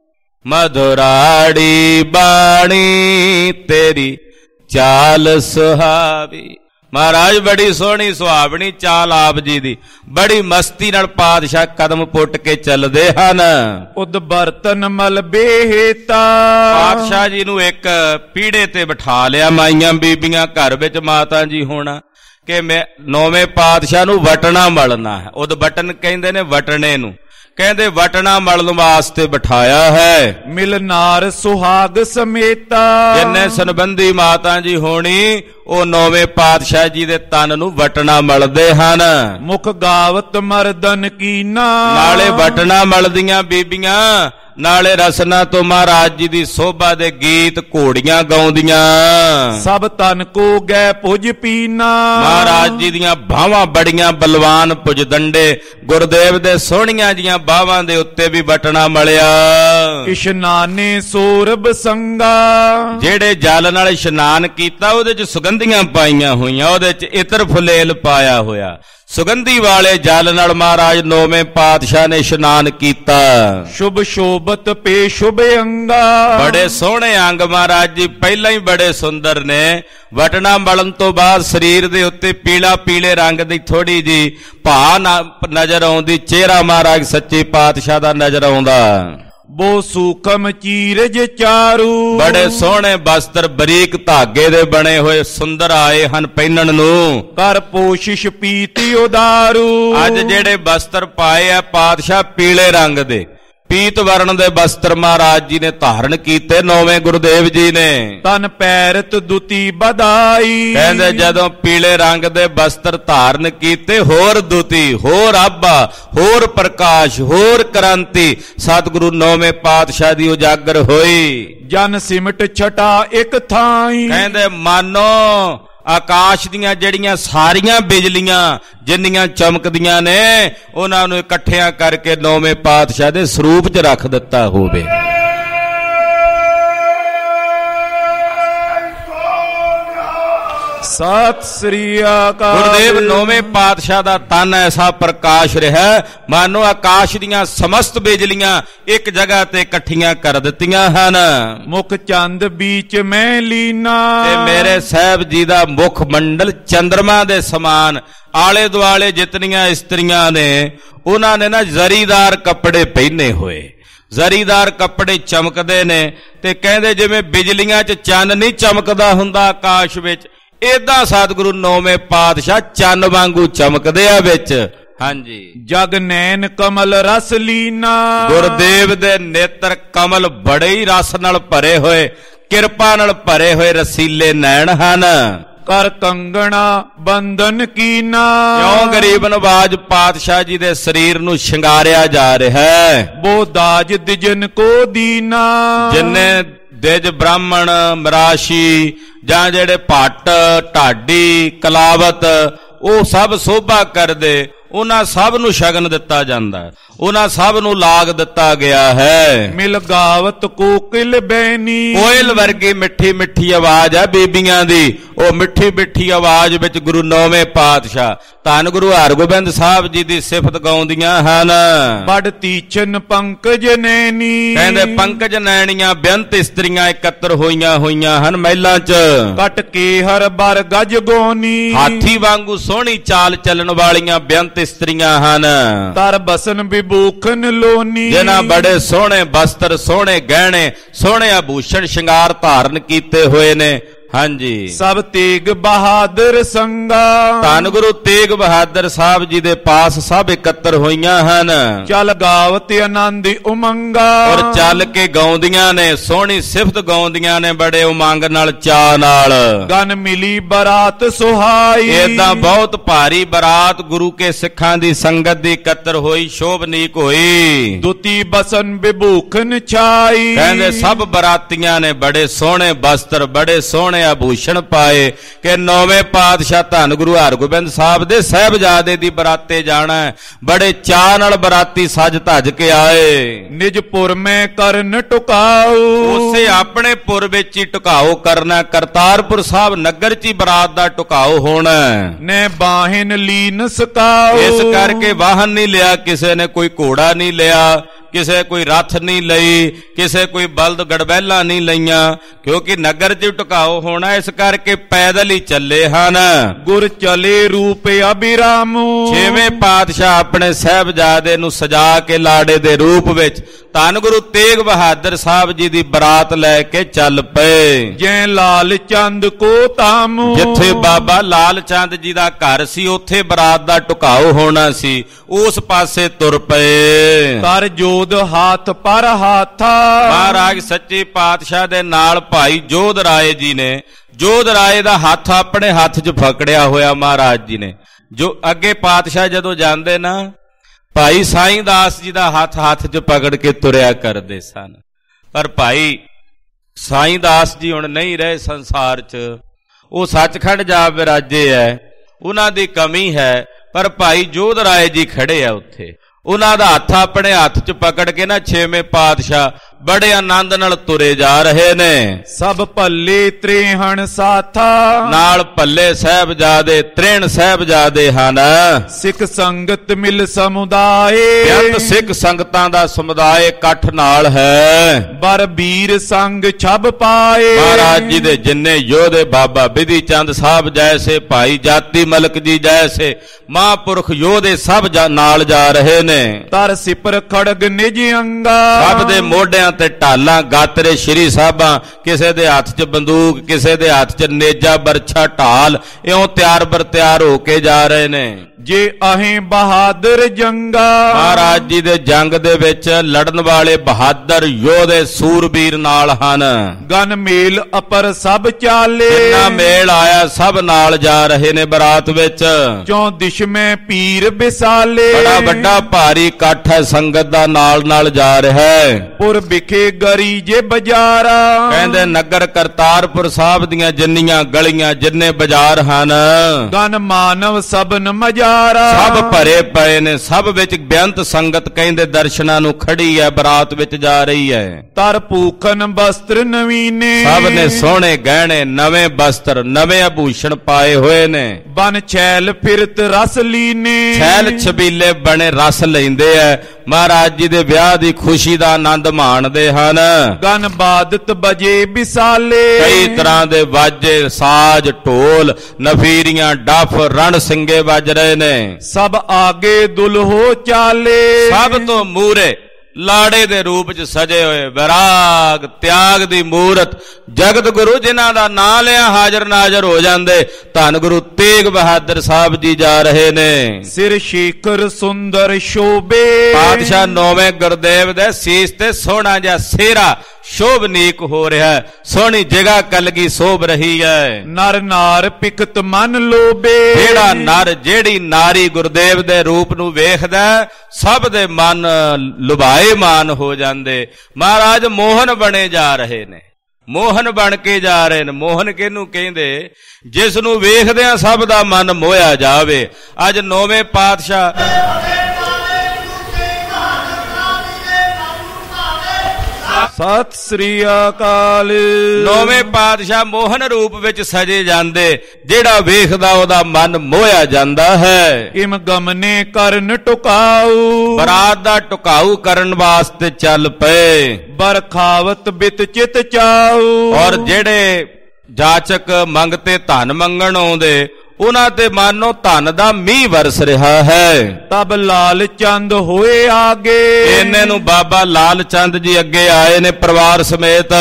ਮਧੁਰਾੜੀ ਬਾਣੀ ਤੇਰੀ ਚਾਲ ਸੁਹਾਵੀ। ਮਹਾਰਾਜ ਬੜੀ ਸੋਹਣੀ ਸੁਹਾਵਣੀ ਚਾਲ ਆਪ ਜੀ ਦੀ, ਬੜੀ ਮਸਤੀ ਨਾਲ ਪਾਤਸ਼ਾਹ ਕਦਮ ਪੁੱਟ ਕੇ ਚੱਲਦੇ ਹਨ। ਉਦ ਬਰਤਨ ਮਲਬੇ ਹੇਤਾ, ਪਾਤਸ਼ਾਹ ਜੀ ਨੂੰ ਇੱਕ ਪੀੜੇ ਤੇ ਬਿਠਾ ਲਿਆ, ਮਾਈਆਂ ਬੀਬੀਆਂ ਘਰ ਵਿੱਚ ਮਾਤਾ ਜੀ ਹੋਣਾ ਕਿ ਮੈਂ ਨੌਵੇਂ ਪਾਤਸ਼ਾਹ ਨੂੰ ਵਟਣਾ ਮਲਣਾ ਹੈ। ਉਦ ਬਟਨ ਕਹਿੰਦੇ ਨੇ ਵਟਣੇ ਨੂੰ, ਕਹਿੰਦੇ ਵਟਣਾ ਮਲਣ ਵਾਸਤੇ ਬਿਠਾਇਆ ਹੈ। ਮਿਲ ਨਾਰ ਸੁਹਾਗ ਸਮੇਤਾ, ਜਿੰਨੇ ਸੰਬੰਧੀ ਮਾਤਾ ਜੀ ਹੋਣੀ ਉਹ ਨੌਵੇਂ ਪਾਤਸ਼ਾਹ ਜੀ ਦੇ ਤਨ ਨੂੰ ਵਟਣਾ ਮਲਦੇ ਹਨ। ਮੁਖ ਗਾਵਤ ਮਰਦਨ ਕੀਨਾ, ਨਾਲੇ ਵਟਣਾ ਮਲਦੀਆਂ ਬੀਬੀਆਂ, ਨਾਲੇ ਰਸਨਾ ਤੋਂ ਮਹਾਰਾਜ ਜੀ ਦੀ ਸੋਭਾ ਦੇ ਗੀਤ ਘੋੜੀਆਂ ਗਾਉਂਦੀਆਂ। ਸਭ ਤਨ ਕੋ ਗੈ ਪੁਜ ਪੀਨਾ, ਮਹਾਰਾਜ ਜੀ ਦੀਆਂ ਬਾਹਾਂ ਬੜੀਆਂ ਬਲਵਾਨ ਪੁਜਦੰਡੇ, ਗੁਰਦੇਵ ਦੇ ਸੋਹਣੀਆਂ ਜੀਆਂ ਬਾਹਾਂ ਦੇ ਉੱਤੇ ਵੀ ਵਟਣਾ ਮਲਿਆ। ਇਸ਼ਨਾਨੇ ਸੋਰਬ ਸੰਗਾ, ਜਿਹੜੇ ਜਲ ਨਾਲ ਇਸ਼ਨਾਨ ਕੀਤਾ ਉਹਦੇ ਚ ਸੁਗੰਧੀਆਂ ਪਾਈਆਂ ਹੋਈਆਂ, ਉਹਦੇ ਚ ਇਤਰ ਫੁਲੇਲ ਪਾਇਆ ਹੋਇਆ, ਸੁਗੰਧੀ ਵਾਲੇ ਜਲ ਨਾਲ ਮਹਾਰਾਜ ਨੌਵੇਂ ਪਾਤਸ਼ਾਹ ਨੇ ਇਸ਼ਨਾਨ ਕੀਤਾ। ਸ਼ੁਭ ਸ਼ੋਭਤ ਪੇ ਸ਼ੁਭ ਅੰਗਾ, ਬੜੇ ਸੋਹਣੇ ਅੰਗ ਮਹਾਰਾਜ ਜੀ ਪਹਿਲਾਂ ਹੀ ਬੜੇ ਸੁੰਦਰ ਨੇ। ਵਟਣਾ ਮਲਣ ਤੋਂ ਬਾਅਦ ਸਰੀਰ ਦੇ ਉੱਤੇ ਪੀਲਾ ਪੀਲੇ ਰੰਗ ਦੀ ਥੋੜੀ ਜੀ ਭਾ ਨਜ਼ਰ ਆਉਂਦੀ, ਚਿਹਰਾ ਮਹਾਰਾਜ ਸੱਚੇ ਪਾਤਸ਼ਾਹ ਦਾ ਨਜ਼ਰ ਆਉਂਦਾ। ਬੋ ਸੂਖਮ ਚੀਰਜ ਚਾਰੂ। ਬੜੇ ਸੋਹਣੇ ਬਸਤਰ ਬਰੀਕ ਧਾਗੇ ਦੇ ਬਣੇ ਹੋਏ ਸੁੰਦਰ ਆਏ ਹਨ ਪਹਿਨਣ ਨੂੰ। ਕਰ ਪੋਸ਼ਿਸ਼ ਪੀਤੀ ਉਦਾਰੂ। ਅੱਜ ਜਿਹੜੇ ਬਸਤਰ ਪਾਏ ਆ ਪਾਤਸ਼ਾਹ ਪੀਲੇ ਰੰਗ ਦੇ ਪੀਤ ਵਰਣ ਦੇ ਬਸਤਰ ਮਹਾਰਾਜ ਜੀ ਨੇ ਧਾਰਨ ਕੀਤੇ ਨੌਵੇਂ ਗੁਰਦੇਵ ਜੀ ਨੇ। ਤਨ ਪੈਰਤ ਦੁਤੀ ਬਧਾਈ। ਕਹਿੰਦੇ ਜਦੋਂ ਪੀਲੇ ਰੰਗ ਦੇ ਬਸਤਰ ਧਾਰਨ ਕੀਤੇ ਹੋਰ ਦੁਤੀ ਹੋਰ ਆਭਾ ਹੋਰ ਪ੍ਰਕਾਸ਼ ਹੋਰ ਕ੍ਰਾਂਤੀ ਸਤਿਗੁਰੂ ਨੌਵੇਂ ਪਾਤਸ਼ਾਹ ਦੀ ਉਜਾਗਰ ਹੋਈ। ਜਨ ਸਿਮਟ ਛਟਾ ਇੱਕ ਥਾਈ। ਕਹਿੰਦੇ ਮਾਨੋ ਆਕਾਸ਼ ਦੀਆਂ ਜਿਹੜੀਆਂ ਸਾਰੀਆਂ ਬਿਜਲੀਆਂ ਜਿੰਨੀਆਂ ਚਮਕਦੀਆਂ ਨੇ ਉਹਨਾਂ ਨੂੰ ਇਕੱਠਿਆਂ ਕਰਕੇ ਨੌਵੇਂ ਪਾਤਸ਼ਾਹ ਦੇ ਸਰੂਪ 'ਚ ਰੱਖ ਦਿੱਤਾ ਹੋਵੇ। ਸਤਿ ਸ੍ਰੀ ਅਕਾਲ। ਗੁਰਦੇਵ ਨੌਵੇਂ ਪਾਤਸ਼ਾਹ ਦਾ ਤਨ ਐਸਾ ਪ੍ਰਕਾਸ਼ ਰਿਹਾ ਮਾਨੋ ਆਕਾਸ਼ ਦੀਆਂ ਸਮਸਤ ਬਿਜਲੀਆਂ ਇੱਕ ਜਗ੍ਹਾ ਤੇ ਇਕੱਠੀਆਂ ਕਰ ਦਿੱਤੀਆਂ ਹਨ। ਮੁਖ ਚੰਦ ਵਿੱਚ ਮੈਂ ਲੀਨਾ। ਤੇ ਮੇਰੇ ਸਾਹਿਬ ਜੀ ਦਾ ਮੁਖ ਮੰਡਲ ਚੰਦਰਮਾ ਦੇ ਸਮਾਨ। ਆਲੇ ਦੁਆਲੇ ਜਿਤਨੀਆਂ ਇਸਤਰੀਆਂ ਨੇ ਉਹਨਾਂ ਨੇ ਨਾ ਜ਼ਰੀਦਾਰ ਕੱਪੜੇ ਪਹਿਨੇ ਹੋਏ। ਜ਼ਰੀਦਾਰ ਕੱਪੜੇ ਚਮਕਦੇ ਨੇ ਤੇ ਕਹਿੰਦੇ ਜਿਵੇਂ ਬਿਜਲੀਆਂ 'ਚ ਚੰਨ ਨਹੀਂ ਚਮਕਦਾ ਹੁੰਦਾ ਆਕਾਸ਼ ਵਿੱਚ, ਏਦਾਂ ਸਤਿਗੁਰੂ ਨੌਵੇਂ ਪਾਤਸ਼ਾਹ ਚੰਨ ਵਾਂਗੂ ਚਮਕਦੇ ਆ ਵਿੱਚ। ਹਾਂਜੀ। ਜਗ ਨੈਣ ਕਮਲ ਰਸ ਲੀਨਾ। ਗੁਰਦੇਵ ਦੇ ਨੇਤਰ ਕਮਲ ਬੜੇ ਹੀ ਰਸ ਨਾਲ ਭਰੇ ਹੋਏ ਕਿਰਪਾ ਨਾਲ ਭਰੇ ਹੋਏ ਰਸੀਲੇ ਨੈਣ ਹਨ। ਕਰ ਕੰਗਣਾ ਬੰਧਨ ਕੀਨਾ। ਕਿਉਂ ਗਰੀਬ ਨਵਾਜ ਪਾਤਸ਼ਾਹ ਜੀ ਦੇ ਸਰੀਰ ਨੂੰ ਸ਼ਿੰਗਾਰਿਆ ਜਾ ਰਿਹਾ ਹੈ। ਬੋ ਦਾਜ ਦਿਜਨ ਕੋ ਦੀਨਾ। ਜਿੰਨੇ ਦਿਜ ਬ੍ਰਾਹਮਣ ਮਰਾਸ਼ੀ ਜਾਂ ਜਿਹੜੇ ਭੱਟ ਢਾਡੀ ਕਲਾਵਤ ਉਹ ਸਭ ਸੋਭਾ ਕਰਦੇ ਉਹਨਾਂ ਸਭ ਨੂੰ ਸ਼ਗਨ ਦਿੱਤਾ ਜਾਂਦਾ ਹੈ। ਉਹਨਾਂ ਸਭ ਨੂੰ ਲਾਗ ਦਿੱਤਾ ਗਿਆ ਹੈ। ਮਿਲ ਗਾਵਤ ਕੋਕਿਲ ਬੈਨੀ। ਕੋਇਲ ਵਰਗੀ ਮਿੱਠੀ ਮਿੱਠੀ ਆਵਾਜ਼ ਹੈ ਬੀਬੀਆਂ ਦੀ। ਉਹ ਮਿੱਠੀ ਮਿੱਠੀ ਆਵਾਜ਼ ਵਿੱਚ ਗੁਰੂ ਨੌਵੇਂ ਪਾਤਸ਼ਾਹ ਧੰਨ ਗੁਰੂ ਹਰਗੋਬਿੰਦ ਸਾਹਿਬ ਜੀ ਦੀ ਸਿਫਤ ਗਾਉਂਦੀਆਂ ਹਨ। ਬੜ ਤੀਛਨ ਪੰਕਜ ਨੈਣੀ। ਕਹਿੰਦੇ ਪੰਕਜ ਨੈਣੀਆਂ ਬੇਅੰਤ ਇਸਤਰੀਆਂ ਇਕੱਤਰ ਹੋਈਆਂ ਹੋਈਆਂ ਹਨ ਮਹਿਲਾਂ 'ਚ। ਕਟ ਕੇ ਹਰ ਬਰ ਗਜ ਗੋਨੀ। ਹਾਥੀ ਵਾਂਗੂ ਸੋਹਣੀ ਚਾਲ ਚੱਲਣ ਵਾਲੀਆਂ ਬੇਅੰਤ ਇਸਤਰੀਆਂ ਹਨ। ਤਰ ਬਸਨ ਵਿਭੂਖਨ ਲੋਨੀ। ਜਿਨ੍ਹਾਂ ਬੜੇ ਸੋਹਣੇ ਬਸਤਰ ਸੋਹਣੇ ਗਹਿਣੇ ਸੋਹਣੇ ਆਭੂਸ਼ਣ ਸ਼ਿੰਗਾਰ ਧਾਰਨ ਕੀਤੇ ਹੋਏ ਨੇ। ਹਾਂਜੀ। ਸਭ ਤੇਗ ਬਹਾਦਰ ਸੰਗਾ। ਧੰਨ ਗੁਰੂ ਤੇਗ ਬਹਾਦਰ ਸਾਹਿਬ ਜੀ ਦੇ ਪਾਸ ਸਭ ਇਕੱਤਰ ਹੋਈਆਂ ਹਨ। ਚੱਲ ਗਾਵਤ ਆਨੰਦ ਉਮੰਗਾ। ਔਰ ਚੱਲ ਕੇ ਗਾਉਂਦੀਆਂ ਨੇ ਸੋਹਣੀ ਸਿਫਤ ਗਾਉਂਦੀਆਂ ਨੇ ਬੜੇ ਉਮੰਗ ਨਾਲ ਚਾਅ ਨਾਲ। ਗਨ ਮਿਲੀ ਬਰਾਤ ਸੁਹਾਈ। ਏਦਾਂ ਬਹੁਤ ਭਾਰੀ ਬਰਾਤ ਗੁਰੂ ਕੇ ਸਿੱਖਾਂ ਦੀ ਸੰਗਤ ਦੀ ਇਕੱਤਰ ਹੋਈ ਸ਼ੋਭਨੀਕ ਹੋਈ। ਦੁਤੀ ਬਸਨ ਵਿਭੂਖਨ ਛਾਈ। ਕਹਿੰਦੇ ਸਭ ਬਰਾਤੀਆਂ ਨੇ ਬੜੇ ਸੋਹਣੇ ਬਸਤਰ ਬੜੇ ਸੋਹਣੇ ਆਭੂਸ਼ਣ ਪਾਏ ਕਿ ਨੌਵੇਂ ਪਾਤਸ਼ਾਹ ਧੰਨ ਗੁਰੂ ਹਰਗੋਬਿੰਦ ਸਾਹਿਬ ਦੇ ਸਾਹਿਬਜ਼ਾਦੇ ਦੀ ਬਰਾਤੇ ਜਾਣਾ। ਬੜੇ ਚਾਅ ਨਾਲ ਬਰਾਤੀ ਸਜ ਧੱਜ ਕੇ ਆਏ। ਨਿਜ ਪੁਰ ਮੈਂ ਕਰਨ ਟੁਕਾਉ। ਉਸੇ ਆਪਣੇ ਪੁਰ ਵਿੱਚ ਹੀ ਟੁਕਾਓ ਕਰਨਾ। ਕਰਤਾਰਪੁਰ ਸਾਹਿਬ ਨਗਰ 'ਚ ਹੀ ਬਰਾਤ ਦਾ ਟੁਕਾਓ ਹੋਣਾ। ਨੇ ਬਾਹਨ ਲੀਨ ਸਕਾਉ। ਇਸ ਕਰਕੇ ਵਾਹਨ ਨਹੀਂ ਲਿਆ ਕਿਸੇ ਨੇ, ਕੋਈ ਘੋੜਾ ਨਹੀਂ ਲਿਆ ਕਿਸੇ, ਕੋਈ ਰੱਥ ਨਹੀਂ ਲਈ ਕਿਸੇ, ਕੋਈ ਬਲਦ ਗੜਬੈਲਾਂ ਨਹੀਂ ਲਈਆਂ ਕਿਉਂਕਿ ਨਗਰ 'ਚ ਟਿਕਾਓ ਹੋਣਾ। ਇਸ ਕਰਕੇ ਪੈਦਲ ਹੀ ਚੱਲੇ ਹਨ। ਗੁਰ ਚਲੇ ਰੂਪ ਅਬਿਰਾਮੂ। ਛੇਵੇਂ ਪਾਤਸ਼ਾਹ ਆਪਣੇ ਸਾਹਿਬਜ਼ਾਦੇ ਨੂੰ ਸਜਾ ਕੇ ਲਾੜੇ ਦੇ ਰੂਪ ਵਿੱਚ ਧੰਨ ਗੁਰੂ ਤੇਗ ਬਹਾਦਰ ਸਾਹਿਬ ਜੀ ਦੀ ਬਰਾਤ ਲੈ ਕੇ ਚੱਲ ਪਏ। ਜੈ ਲਾਲ ਚੰਦ ਕੋ ਤਾਮੂ। ਜਿੱਥੇ ਬਾਬਾ ਲਾਲ ਚੰਦ ਜੀ ਦਾ ਘਰ ਸੀ ਉੱਥੇ ਬਰਾਤ ਦਾ ਟਿਕਾਓ ਹੋਣਾ ਸੀ। ਉਸ ਪਾਸੇ ਤੁਰ ਪਏ। ਕਰ ਜੋਧ ਹਾਥ ਪਰ ਹਾਥਾ। ਮਹਾਰਾਜ ਸੱਚੇ ਪਾਤਸ਼ਾਹ ਦੇ ਨਾਲ ਭਾਈ ਜੋਧ ਰਾਏ ਜੀ ਨੇ ਜੋਧ ਰਾਏ ਦਾ ਹੱਥ ਆਪਣੇ ਹੱਥ 'ਚ ਫਕੜਿਆ ਹੋਇਆ ਮਹਾਰਾਜ ਜੀ ਨੇ। ਜੋ ਅੱਗੇ ਪਾਤਸ਼ਾਹ ਜਦੋਂ ਜਾਂਦੇ ਨਾ ਭਾਈ ਸਾਈਂ ਦਾਸ ਜੀ ਦਾ ਹੱਥ ਹੱਥ 'ਚ ਪਕੜ ਕੇ ਤੁਰਿਆ ਕਰਦੇ ਸਨ। ਪਰ ਭਾਈ ਸਾਈਂ ਦਾਸ ਜੀ ਹੁਣ ਨਹੀਂ ਰਹੇ ਸੰਸਾਰ 'ਚ। ਉਹ ਸੱਚਖੰਡ ਜਾ ਵਿਰਾਜੇ ਐ, ਉਹਨਾਂ ਦੀ ਕਮੀ ਹੈ। ਪਰ ਭਾਈ ਜੋਧ ਰਾਏ ਜੀ ਖੜੇ ਆ ਉੱਥੇ। ਉਹਨਾਂ ਦਾ ਹੱਥ ਆਪਣੇ ਹੱਥ 'ਚ ਪਕੜ ਕੇ ਨਾ ਛੇਵੇਂ ਪਾਤਸ਼ਾਹ ਬੜੇ ਆਨੰਦ ਨਾਲ ਤੁਰੇ ਜਾ ਰਹੇ ਨੇ। ਸਭ ਭੱਲੇ ਤ੍ਰੇਹਣ ਸਾਥਾ, ਨਾਲ ਭੱਲੇ ਸਾਹਿਬਜ਼ਾਦੇ ਤ੍ਰੇਣ ਸਾਹਿਬਜ਼ਾਦੇ ਹਨ। ਸਿੱਖ ਸੰਗਤ ਮਿਲ ਸਮੁਦਾਏ, ਬੇਅੰਤ ਸਿੱਖ ਸੰਗਤਾਂ ਦਾ ਸਮੁਦਾਇ ਇਕੱਠ ਨਾਲ ਹੈ। ਬਰ ਵੀਰ ਸੰਗ ਛਬ ਪਾਏ, ਮਹਾਰਾਜ ਜੀ ਦੇ ਜਿੰਨੇ ਯੋਧੇ ਬਾਬਾ ਬਿਧੀ ਚੰਦ ਸਾਹਿਬ ਜੈਸੇ, ਭਾਈ ਜਾਤੀ ਮਲਕ ਜੀ ਜੈਸੇ ਮਹਾਂਪੁਰਖ ਯੋਧੇ ਸਭ ਨਾਲ ਜਾ ਰਹੇ ਨੇ। ਤਰ ਸਿਪਰ ਖੜਗ ਨਿਜ ਅੰਗਾ, ਸਭ ਦੇ ਮੋਢਿਆਂ ਤੇ ਢਾਲਾਂ ਗਾਤਰੇ ਸ਼੍ਰੀ ਸਾਹਿਬਾਂ, ਕਿਸੇ ਦੇ ਹੱਥ 'ਚ ਬੰਦੂਕ, ਕਿਸੇ ਦੇ ਹੱਥ 'ਚ ਨੇਜਾ ਬਰਛਾ ਢਾਲ, ਇਉਂ ਤਿਆਰ ਬਰ ਤਿਆਰ ਹੋ ਕੇ ਜਾ ਰਹੇ ਨੇ। ਜੇ ਅਹੀਂ ਬਹਾਦਰ ਜੰਗਾ, ਮਹਾਰਾਜ ਜੀ ਦੇ ਜੰਗ ਦੇ ਵਿੱਚ ਲੜਨ ਵਾਲੇ ਬਹਾਦਰ ਯੋਧੇ ਸੂਰਬੀਰ ਨਾਲ ਹਨ। ਗਨ ਮੇਲ ਅਪਰ ਸਭ ਚਾਲੇ, ਜਿੰਨਾ ਮੇਲ ਆਇਆ ਸਭ ਨਾਲ ਜਾ ਰਹੇ ਨੇ ਬਰਾਤ ਵਿੱਚ। ਚੌ ਦਿਸ਼ ਮੈਂ ਪੀਰ ਬਿਸਾਲੇ, ਬੜਾ ਵੱਡਾ ਭਾਰੀ ਇਕੱਠ ਹੈ ਸੰਗਤ ਦਾ, ਨਾਲ ਨਾਲ ਜਾ ਰਿਹਾ ਹੈ। ਪੁਰ ਵਿਖੇ ਗਰੀ ਜੇ ਬਾਜ਼ਾਰਾ, ਕਹਿੰਦੇ ਨਗਰ ਕਰਤਾਰਪੁਰ ਸਾਹਿਬ ਦੀਆਂ ਜਿੰਨੀਆਂ ਗਲੀਆਂ ਜਿੰਨੇ ਬਾਜ਼ਾਰ ਹਨ, ਗਨ ਮਾਨਵ ਸਭਨ ਮਜਾਰਾ, ਸਭ ਭਰੇ ਪਏ ਨੇ। ਸਭ ਵਿੱਚ ਬੇਅੰਤ ਸੰਗਤ ਕਹਿੰਦੇ ਦਰਸ਼ਨਾਂ ਨੂੰ ਖੜੀ ਹੈ, ਬਰਾਤ ਵਿੱਚ ਜਾ ਰਹੀ ਹੈ। ਤਰ ਭੂਖਨ ਬਸਤਰ ਨਵੀਨੇ, ਸਭ ਨੇ ਸੋਹਣੇ ਗਹਿਣੇ, ਨਵੇਂ ਬਸਤਰ, ਨਵੇਂ ਆਭੂਸ਼ਣ ਪਾਏ ਹੋਏ ਨੇ। ਬਨ ਛੈਲ ਫਿਰਤ ਰਸ ਲੀਨੇ, ਛੈਲ ਛਬੀਲੇ ਬਣੇ ਰਸ ਲੈਂਦੇ ਐ, ਮਹਾਰਾਜ ਜੀ ਦੇ ਵਿਆਹ ਦੀ ਖੁਸ਼ੀ ਦਾ ਆਨੰਦ ਮਾਣਦੇ ਹਨ। ਗਨ ਬਾਦਤ ਬਜੇ ਬਿਸਾਲੇ, ਕਈ ਤਰ੍ਹਾਂ ਦੇ ਵਾਜੇ, ਸਾਜ਼, ਢੋਲ, ਨਫੀਰੀਆਂ, ਡੱਫ, ਰਣ ਸਿੰਗੇ ਵੱਜ ਰਹੇ ਨੇ। ਸਭ ਆਗੇ ਦੁਲਹੋ ਚਾਲੇ, ਸਭ ਤੋਂ ਮੂਹਰੇ ਲਾੜੇ ਦੇ ਰੂਪ 'ਚ ਸਜੇ ਹੋਏ ਵਿਰਾਗ ਤਿਆਗ ਦੀ ਮੂਰਤ ਜਗਤ ਗੁਰੂ ਜਿਨ੍ਹਾਂ ਦਾ ਨਾਂ ਲਿਆ ਹਾਜ਼ਰ ਨਾਜ਼ਰ ਹੋ ਜਾਂਦੇ, ਧੰਨ ਗੁਰੂ ਤੇਗ ਬਹਾਦਰ ਸਾਹਿਬ ਜੀ ਜਾ ਰਹੇ ਨੇ। ਸਿਰ ਸ਼ੇਖਰ ਸੁੰਦਰ ਸ਼ੋਭੇ, ਪਾਤਸ਼ਾਹ ਨੌਵੇਂ ਗੁਰਦੇਵ ਦੇ ਸੀਸ ਤੇ ਸੋਹਣਾ ਜਿਹਾ ਸਿਹਰਾ ਸ਼ੋਭਨੀਕ ਹੋ ਰਿਹਾ ਹੈ, ਸੋਹਣੀ ਜਗ੍ਹਾ ਕਲਗੀ ਸੋਭ ਰਹੀ ਹੈ। ਨਰ ਨਾਰ ਪਿਕਤ ਮਨ ਲੋਬੇ, ਜਿਹੜਾ ਨਰ ਜਿਹੜੀ ਨਾਰੀ ਗੁਰਦੇਵ ਦੇ ਰੂਪ ਨੂੰ ਵੇਖਦਾ ਸਭ ਦੇ ਮਨ ਲੁਭਾਏ ਮਾਨ ਹੋ ਜਾਂਦੇ। ਮਹਾਰਾਜ ਮੋਹਨ ਬਣੇ ਜਾ ਰਹੇ ਨੇ, ਮੋਹਨ ਬਣ ਕੇ ਜਾ ਰਹੇ ਨੇ। ਮੋਹਨ ਕਿਹਨੂੰ ਕਹਿੰਦੇ? ਜਿਸ ਨੂੰ ਵੇਖਦਿਆਂ ਸਭ ਦਾ ਮਨ ਮੋਹਿਆ ਜਾਵੇ। ਅੱਜ ਨੌਵੇਂ ਪਾਤਸ਼ਾਹ ਸਤਿ ਸ੍ਰੀ ਅਕਾਲ, ਨੌਵੇਂ ਪਾਤਸ਼ਾਹ ਮੋਹਨ ਰੂਪ ਵਿੱਚ ਸਜੇ ਜਾਂਦੇ, ਜਿਹੜਾ ਵੇਖਦਾ ਉਹਦਾ ਮਨ ਮੋਹਿਆ ਜਾਂਦਾ ਹੈ। ਇਮ ਗਮਨੇ ਕਰਨ ਟੁਕਾਉ, ਬਰਾਤ ਦਾ ਟੁਕਾਊ ਕਰਨ ਵਾਸਤੇ ਚੱਲ ਪਏ। ਬਰਖਾਵਤ ਬਿਤ ਚਿਤ ਚਾਉ, ਔਰ ਜਿਹੜੇ ਜਾਚਕ ਮੰਗਤੇ ਧਨ ਮੰਗਣ ਆਉਂਦੇ ਉਹਨਾਂ ਤੇ ਮਾਨੋ ਧਨ ਦਾ ਮੀਂਹ ਵਰਸ ਰਿਹਾ ਹੈ। ਤਬ ਲਾਲ ਚੰਦ ਹੋਏ ਆਗੇ, ਇਹਨੇ ਨੂੰ ਬਾਬਾ ਲਾਲ ਚੰਦ ਜੀ ਅੱਗੇ ਆਏ ਨੇ ਪਰਿਵਾਰ ਸਮੇਤ।